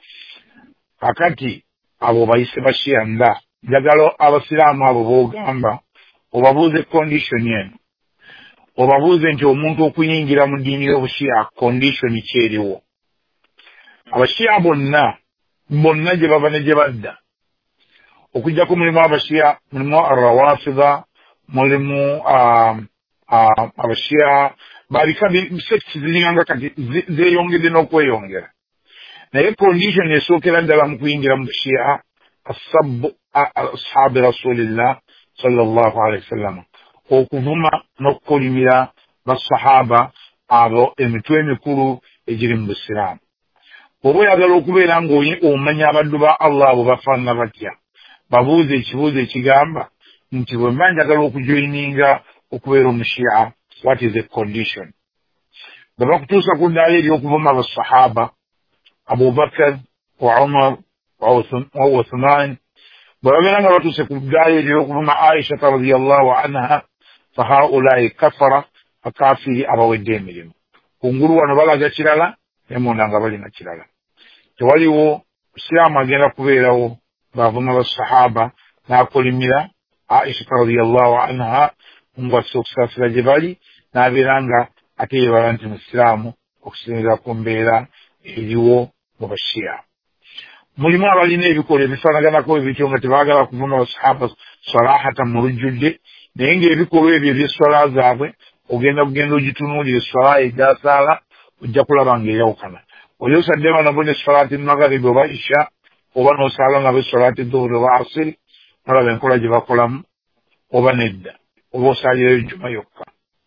Kakati abo bayise bashiya nda njagala abasiraamu abo boogamba obabuuze condition eno obabuuze nti omuntu okuyingira mu ddiini y'obushiya condition ki eriwo. Abashiya bonna bonna gye bava ne gye badda okujjako mulimu abashiya mulimu arrawafida mulimu abashiya balika sects ziringanga kati zeeyongedde n'okweyongera naye condition esookera ddala mu kuyingira mu bushiya asabbu ashaabi rasulillah sallallahu alaihi wasallam okuvuma n'okukolimira basahaba abo emitwe emikulu egiri mu busiraamu. Oba oyagala okubeera ng'omanya abaddu ba Allah abo bafaanana batya babuuze ekibuuzo ekigamba nti bwe mba njagala okujoyininga okubeera omushiya what is the condition. Bwe bakutuusa ku ddaala ery'okuvuma basahaba Abubakar wa Umar wa Uthman bwe babeera nga batuuse ku ddaala ery'okuvuma Aisha radiyallahu anha fahaulai kafara akafiri abawedde emirimu. Kungulu wano balaga kirala ne munda nga balina kirala. Tewaliwo Isiraamu agenda kubeerawo bavuma basahaba n'akolimira Aisha radiyallahu anha ngwassa okusaasira gye bali n'abeera nga ate yebala nti musiraamu okusinziira ku mbeera eriwo mu bashiya. Mulimu abalina ebikolwa ebifaanaganako ebityo nga tebaagala kuvuma basahaba salahatan mu lujjudde naye ng'ebikolwa ebyo eby'esswala zaabwe ogenda kugenda ogitunuulira esswala egyasaala ojja kulaba ng'eyawukana. Oli osadde bano bo n'esswalaati magaribi oba isha oba n'osaala nga b'esswalaati dhuhuri oba asiri nolaba enkola gye bakolamu oba nedda oba osaalirayo ejjuma yokka.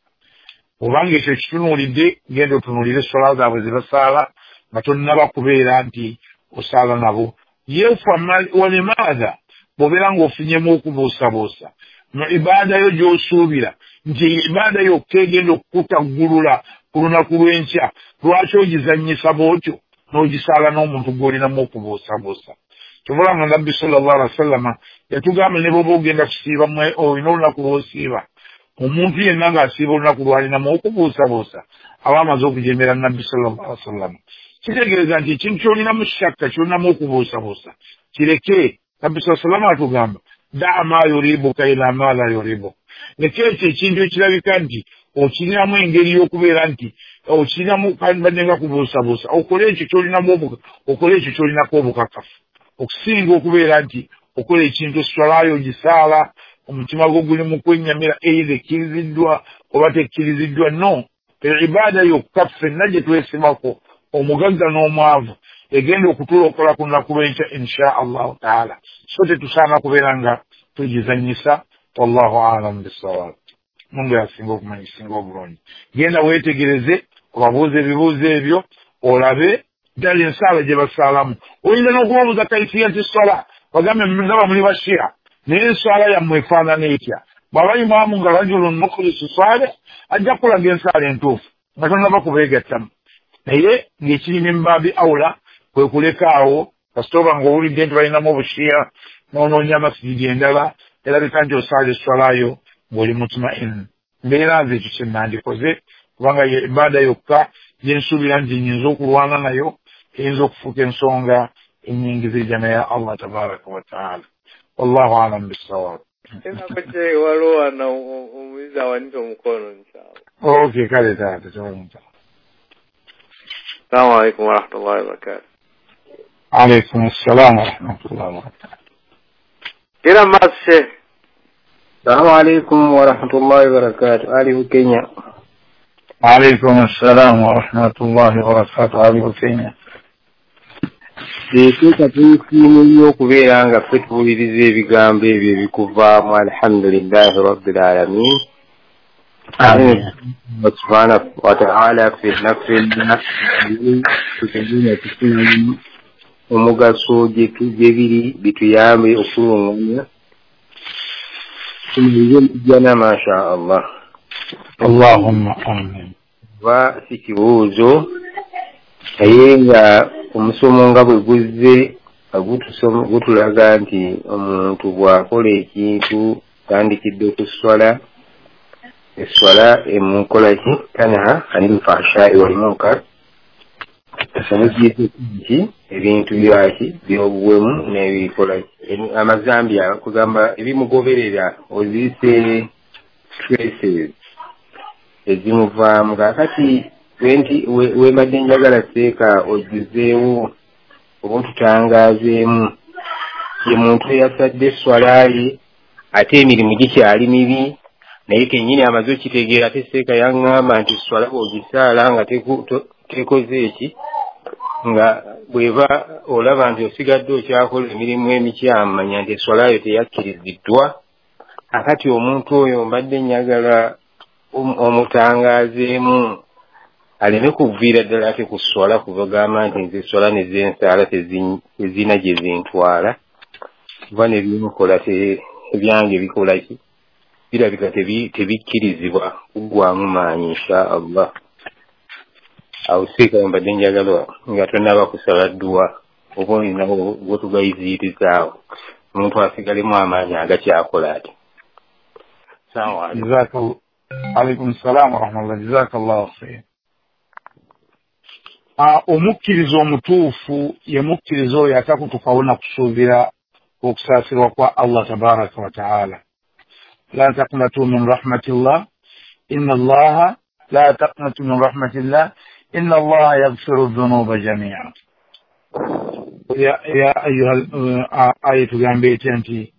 Obanga ekyo kitunuulidde genda otunuulire esswala zaabwe ze basaala nga tonnaba kubeera nti osaala nabo. Yeefa walimaadha bw'obeera ng'ofunyemu okubuusabuusa mu ibaada yo gy'osuubira nti ibaada yokka egenda okukutaggulula ku lunaku lw'enkya lwaki ogizannyisa bw'otyo n'ogisaala n'omuntu gw'olinamu okubuusabuusa. Kyobula nga Nabbi sallallahu alaihi wasallama yatugamba ne bw'oba ogenda kusiiba olina olunaku lw'osiiba omuntu yenna ng'asiiba olunaku lw'alinamu okubuusabuusa aba amaze okujemera Nabbi sallallahu alaihi wasallama. Kitegeeza nti ekintu ky'olinamu shakka ky'olinamu okubuusabuusa kireke. Nabbi sallallahu alaihi wasallama atugamba daa ma yuribuka ila ma la yuribuka. Leka ekyo ekintu ekirabika nti okirinamu engeri y'okubeera nti okirinamu badde nga kubuusabuusa okole ekyo ky'olinamu obuka okole ekyo ky'olinako obukakafu okusinga okubeera nti okola ekintu esswalayo gisaala omutima gwo guli mu kwennyamira either ekkiriziddwa oba tekkiriziddwa. No, ibaada yokka ffenna gye twesimako omugagga n'omwavu egenda okutuula okola ku lunaku lw'enkya insha allahu taala. So tetusaana kubeera nga tugizannyisa. Wallahu a'lamu bis-sawaab. Mungu yasinga okumanya singa obulungi. Genda weetegereze obabuuze ebibuuzo ebyo olabe ddala ensaala gye basaalamu. Oyinza n'okubabuuza kaifiyati ssala bagambe ndaba muli bashiya naye ensaala yammwe efaanana etya. Bw'aba imaamu nga rajulun mukhlisu saalih ajja kulaga ensaala entuufu nga tonnaba kubeegattamu naye ng'ekirina embaabi awula kwe kulekaawo kasita oba ng'owulidde nti balinamu obushiya n'onoonya masijidi endala erabika nti osaala esswalayo ng'oli mutmain. mbeera nze ekyo kye nandikoze kubanga ibada yokka gyensuubira nti nyinza okulwana nayo eyinza okufuuka ensonga ennyingiza ejana ya Allah tabaraka wa taala. Wallahu alam bisawab. Enakoche waliwo ana omuyizi awanise omukono nsaawo. Okay, kale taata kyolunta. Assalamu alaikum warahmatullahi wabarakatuh. Alaikum assalam warahmatullahi wabarakatuh. Kila mashe. Assalamu alaikum warahmatullahi wabarakatuh. Ali Kenya. Alaikum assalam warahmatullahi wabarakatuh. Ali Kenya. Ekika tusimu nnyo kubeera nga ffe tuwuliriza ebigambo ebyo ebikuvaamu alhamdulillahi rabbil alamin. Amin. Subhanahu wa ta'ala fi nafsina tukagenda tufunye omugaso gye biri bituyambe okulunganya tumujjana masha Allah. Allahumma amin. Ba sikibuuzo naye nga omusomo nga bwe guzze gutulaga nti omuntu bw'akola ekintu tandikidde okuswala eswala emukola ki tanha anil fahsha'i wal munkar esamuziyeki ebintu byaki byobuwemu n'ebikola amazambi kugamba ebimugoberera ozise traces ezimuvaamu kakati wenti wembadde njagala seeka ogizeewo oba otutangaazeemu ye muntu eyasadde eswala ye ate emirimu gikyali mibi naye kennyini amaze okitegeera ate seeka yaŋŋamba nti swala bw'ogisaala nga tekoze eki nga bw'eba olaba nti osigadde okyakola emirimu emikyamu manya nti eswala yo teyakkiriziddwa. Akati omuntu oyo mbadde njagala omutangaazeemu aleme kuviira ddala ate ku swala kubagamba nti nze swala nez'ensaala tezina gye zintwala kuba ne byemukola ebyange bikola ki birabika tebikkirizibwa kuggwamu maanyi insha Allah. Awo seeka mbadde njagala nga tonnaba kusala dduwa oba olinawo gwetugayiziirizaawo omuntu asigalemu amaanyi agakyakola ati. Alaikum salaam wa rahmatullah. Jazakallahu khair. Omukkiriza omutuufu ye mukkiriza oyo atakutukawo na kusuubira okusaasirwa kwa Allah tabaraka wa taala. La taqnatu min rahmatillah inna allaha la taqnatu min rahmatillah inna allaha yaghfiru dhunuba jami'a. Ya ya ayyuha ayatu gambeti anti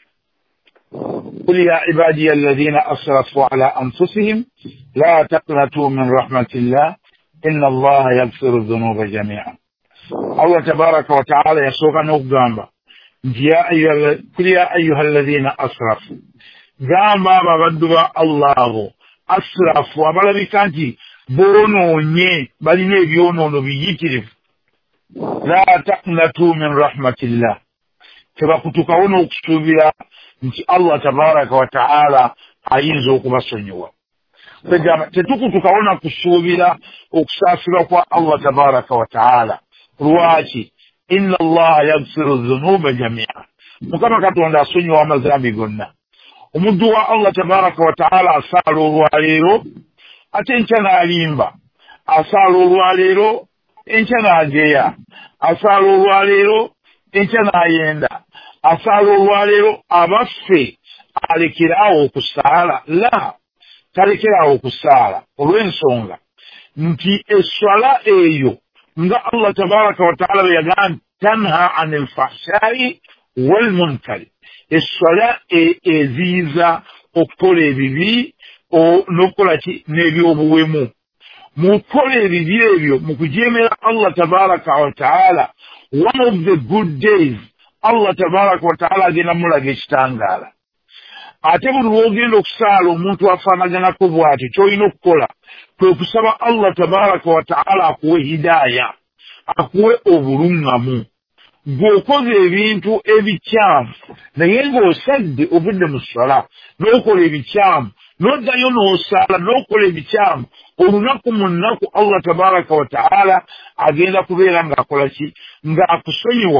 قل يا عبادي الذين أسرفوا على أنفسهم لا تقنطوا من رحمة الله إن الله يغفر الذنوب جميعا. الله تبارك وتعالى يسوق نقدامبا يا أيها قل يا أيها الذين أسرفوا gamba babaddwa Allah asrafu abalabika nti bonoonye balina ebyonoono biyitirivu la taqnatu min rahmatillah tebakutukawo n'okusuubira nti Allah tabaraka wa ta'ala ayinza okubasonyiwa. Tetukutukawo na kusuubira okusaasirwa kwa Allah tabaraka wa ta'ala. Lwaki? Inna allaha yaghfiru dhunuba jami'a. Mukama Katonda asonyiwa amazambi gonna. Omuddu wa Allah tabaraka wa ta'ala asaala olwaleero ate enkya n'alimba, asaala olwaleero enkya n'ageya, asaala olwaleero enkya n'ayenda, asaala olwaleero abaffe alekeraawo okusaala. La, talekeraawo okusaala olw'ensonga nti eswala eyo nga Allah tabaraka wa ta'ala bwe yagamba tanha anil fahsha'i wal munkari, eswala eziyiza okukola ebibi n'okukola ki n'ebyobuwemu. Mu kukola ebibi ebyo mu kujeemera Allah tabaraka wa ta'ala, one of the good days Allah tabaraka wa ta'ala agenda mulaga ekitangaala. Ate buli lw'ogenda okusaala omuntu afaanaganako bw'ati ky'olina okukola kwe kusaba Allah tabaraka wa ta'ala akuwe hidaaya, akuwe obuluŋŋamu. Gw'okoze ebintu ebikyamu naye ng'osadde ovudde mu ssala n'okola ebikyamu n'oddayo n'osaala n'okola ebikyamu, olunaku mu nnaku Allah tabaraka wa ta'ala agenda kubeera ng'akola ki? Ng'akusonyiwa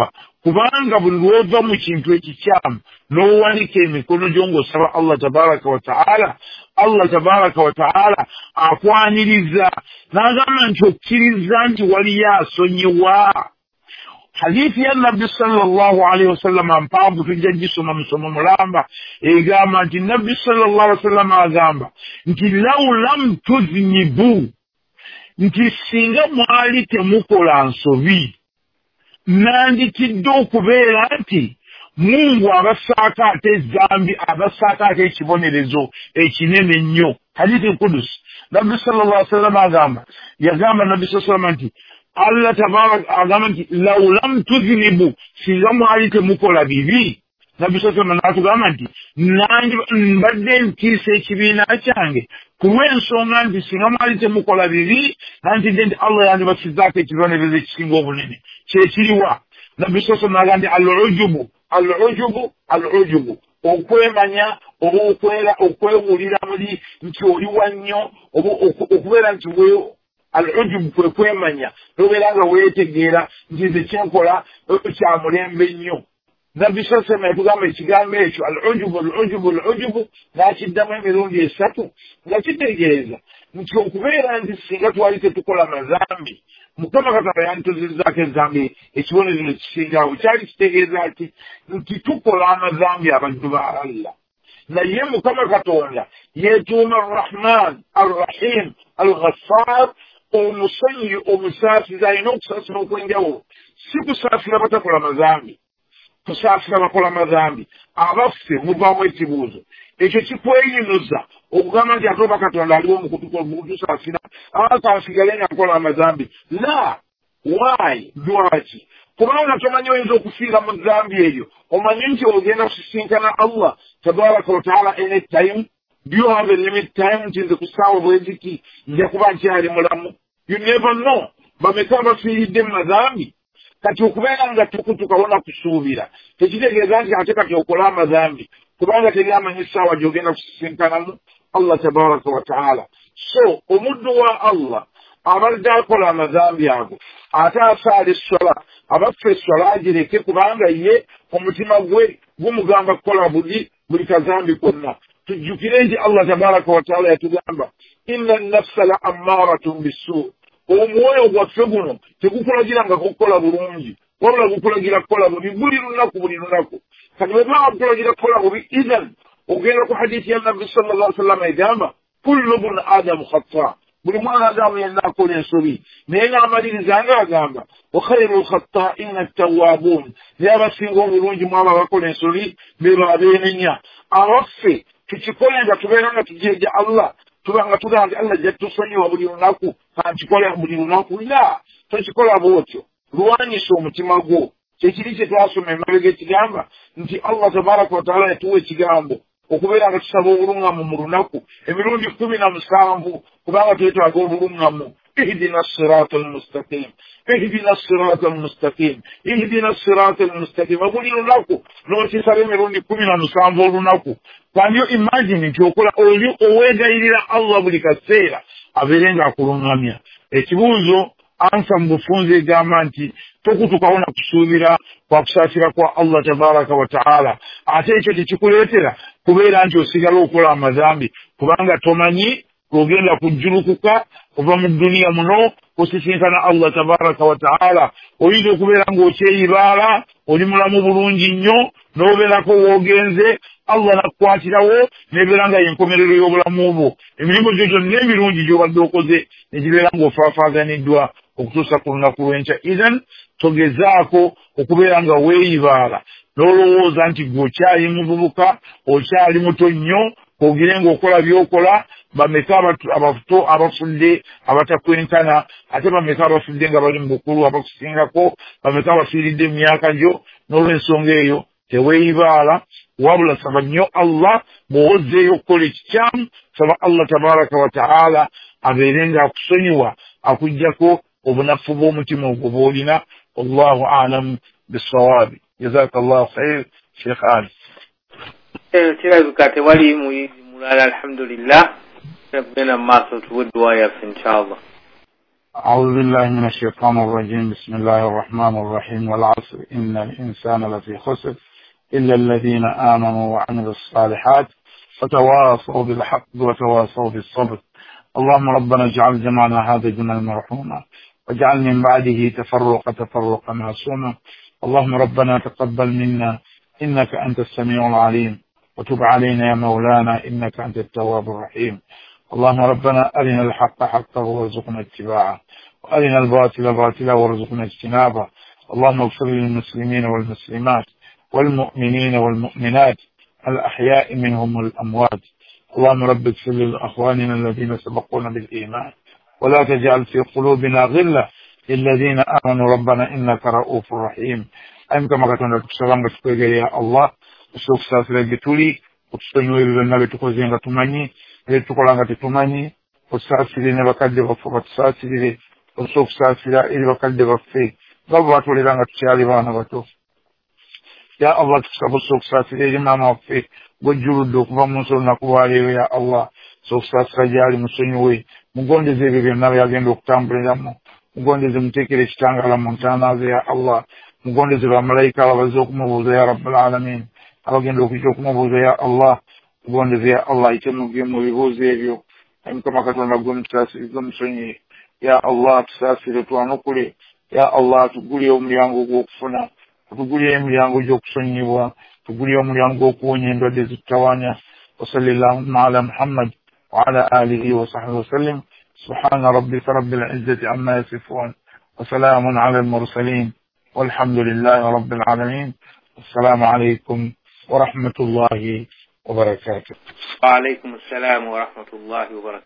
kubanga buli lwova mu kintu ekikyamu n'owanika emikono gyo ng'osaba Allah tabaraka wa ta'ala, Allah tabaraka wa ta'ala akwaniriza n'agamba nti okkiriza nti waliyo asonyiwa. Hadithi ya Nabbi sallallahu alayhi wa sallam mpanvu tujja gisoma musomo mulamba egamba nti Nabbi sallallahu alayhi wa sallam agamba nti law lam tuznibu, nti singa mwali temukola nsobi nandikidde okubeera nti Mungu abasaaka ate ezambi, abasaaka ate ekibonerezo ekinene ennyo. Hadithi Qudus, Nabbi sallallahu alayhi wa sallam agamba, yagamba Nabbi sallallahu alayhi wa sallam nti Allah tabaraka agamba nti law lam tuznibu, singa mwali temukola bibi. Nabbi sallallahu alayhi wa sallam n'atugamba nti nange mbadde ntiisa ekibiina kyange kulw'ensonga nti singa mwali temukola bibi nantidde nti Allah yandibasizzaako ekibonerezo ekisinga obunene. Kyekiriwa? Nabbi sallallahu alayhi wa sallam agamba nti al-ujubu al-ujubu al-ujubu, okwemanya oba okwera okwewulira muli nti oli wannyo, oba okubeera nti we al-ujubu kwe kwemanya n'obeera nga weetegeera nti nze kyenkola kya mulembe nnyo. Nabbi sallallahu alayhi wa sallam yatugamba ekigambo ekyo al-ujubu al-ujubu al-ujubu n'akiddamu emirundi esatu nga kitegeeza nti okubeera nti singa twali tetukola mazambi Mukama Katonda yantuzizzaako ezambi ekibonerezo ekisingawo kyali kitegeeza nti nti tukola amazambi abaddu ba Allah. Naye Mukama Katonda yeetuuma Ar-Rahman Ar-Rahim Al-Ghaffar, omusonyi omusaasizi, alina okusaasira okwenjawulo. Si kusaasira batakola mazambi, kusaasira bakola mazambi. Abaffe muvaamu ekibuuzo ekyo kikweyinuza okugamba nti ate oba Katonda aliwo mukutusaasira akansigale nga nkola amazambi. La, why? Lwaki? Kubanga tomanyi oyinza okufiira mu zambi eryo, omanyi nti ogenda kusisinkana Allah tabaraka wa ta'ala any time. Do you have a limit time nti nze kusaawa bweziki nja kuba nkyali mulamu? You never know. Bameka bafiiridde mu mazambi. Kati okubeera nga tukutukawona kusuubira tekitegeeza nti ate kati okola amazambi, kubanga teri amanyi essaawa gy'ogenda kusisinkanamu Allah tabaraka wa ta'ala. So omuddu wa Allah abadde akola amazambi ago ate asaala esswala, abaffe esswala agireke kubanga ye omutima gwe gumugamba kukola buli buli kazambi konna. Tujjukire nti Allah tabaraka wa ta'ala yatugamba inna nafsa la ammaratun bisu, omwoyo gwaffe guno tegukulagiranga kukola bulungi, wabula gukulagira kukola bubi buli lunaku buli lunaku. Kati bwebanga gukulagira kukola bubi, idhan ogenda ku hadithi ya Nabbi sallallahu alayhi wa sallam egamba kullu bun adamu khata, buli mwana adamu yenna akola ensobi. Naye ng'amaliriza ng'agamba wa khairu lkhata'ina at-tawwabun, naye abasinga obulungi mu abo abakola ensobi be babeenenya. Abaffe tukikole nga tubeera nga tujeeja Allah, tubanga tugamba nti Allah jjatusonyiwa buli lunaku kankikole buli lunaku. La, tokikola bwotyo, lwanyisa omutima gwo. Kyekiri kye twasoma emabega ekigamba nti Allah tabaraka wa ta'ala yatuwa ekigambo okubeera nga tusaba obuluŋŋamu mu lunaku emirundi kumi na musanvu kubanga twetaaga obuluŋŋamu. ihdina sirata almustaqim, ihdina sirata almustaqim, ihdina sirata almustaqim. Buli lunaku n'okisaba emirundi kumi na musanvu olunaku. Kwandiyo imagine nti okola oli oweegayirira Allah buli kaseera abeere ng'akuluŋŋamya. Ekibuuzo ansa mu bufunze egamba nti tokutukawo na kusuubira kwa kusaasira kwa Allah tabaraka wa ta'ala, ate ekyo tekikuleetera kubeera nti osigala okola amazambi kubanga tomanyi ogenda kujjulukuka kuva mu duniya muno kusisinkana Allah tabaraka wa ta'ala. Oyinza okubeera ng'okyeyibaala, oli mulamu bulungi nnyo, n'obeerako woogenze Allah nakukwatirawo n'ebeera nga y'enkomerero y'obulamu bwo. Emirimu gyo gyonna emirungi gy'obadde okoze ne gibeera ng'ofaafaaganiddwa okutuusa ku lunaku lw'enkya. Idhan togezaako okubeera nga weeyibaala n'olowooza nti gwe okyali muvubuka, okyali muto nnyo, ogire ng'okola by'okola. Bameka abafuto abafudde abatakwenkana, ate bameka abafudde nga bali mu bukulu abakusingako, bameka abafiiridde mu myaka gyo. N'olw'ensonga eyo teweeyibaala, wabula saba nnyo Allah. Bw'owozzeeyo okukola ekikyamu, saba Allah tabaraka wa ta'ala abeere ng'akusonyiwa, akuggyako obunafu bw'omutima ogwo bw'olina. Wallahu a'lam bis-sawabi. Jazakallahu khair Sheikh Ali. kirabika tewali muyizi mulala alhamdulillah. Tugenda mu maaso tuwe duwa yaffe inshallah. أعوذ بالله من الشيطان الرجيم. بسم الله الرحمن الرحيم. والعصر إن الإنسان لفي خسر إلا الذين آمنوا وعملوا الصالحات وتواصوا بالحق وتواصوا بالصبر. اللهم ربنا اجعل جمعنا هذا جمعا مرحوما واجعل من بعده تفرق تفرقا معصوما. اللهم ربنا تقبل منا إنك أنت السميع العليم وتب علينا يا مولانا إنك أنت التواب الرحيم. اللهم ربنا أرنا الحق حقا وارزقنا اتباعه وأرنا الباطل باطلا وارزقنا اجتنابه. اللهم اغفر للمسلمين والمسلمات والمؤمنين والمؤمنات الأحياء منهم والأموات. اللهم رب اغفر لأخواننا الذين سبقونا بالإيمان ولا تجعل في قلوبنا غلة للذين آمنوا ربنا إنك رؤوف رحيم. أنت مكتنا تكسران بتقول يا الله وسوف سافر بتولي وتستنوي لنا بتقوزين تماني لتقولان تتماني وسافرين بكاد غفوة سافرين وسوف سافر إلى بكاد غفي ضبط لنا تشالي وانا بتو يا الله تكسب سوف سافرين ما نوفي وجود دوك ومنصور نقوالي يا الله سوف سافر جالي مسنوي مغوندي زي بينا يا جن دوك تامبريامو مغوندي زي متكري ستانغالا مونتانا يا الله مغوندي زي ملائكة وزوك مبوز يا رب العالمين أوجن دوك جوك مبوز يا الله مغوندي زي الله يتمو جيمو يبوز يبيو أنك ما كتونا قوم تسافر قوم سني يا الله تسافر توانوكولي يا الله تقولي يوم يانغو قوكفنا تقولي يوم يانغو جوك سني و تقولي يوم يانغو كوني ندود زكوانيا. وصلى اللهم على محمد وعلى آله وصحبه وسلم. سبحان ربك رب العزة عما يصفون وسلام على المرسلين والحمد لله رب العالمين. السلام عليكم ورحمة الله وبركاته. وعليكم السلام ورحمة الله وبركاته.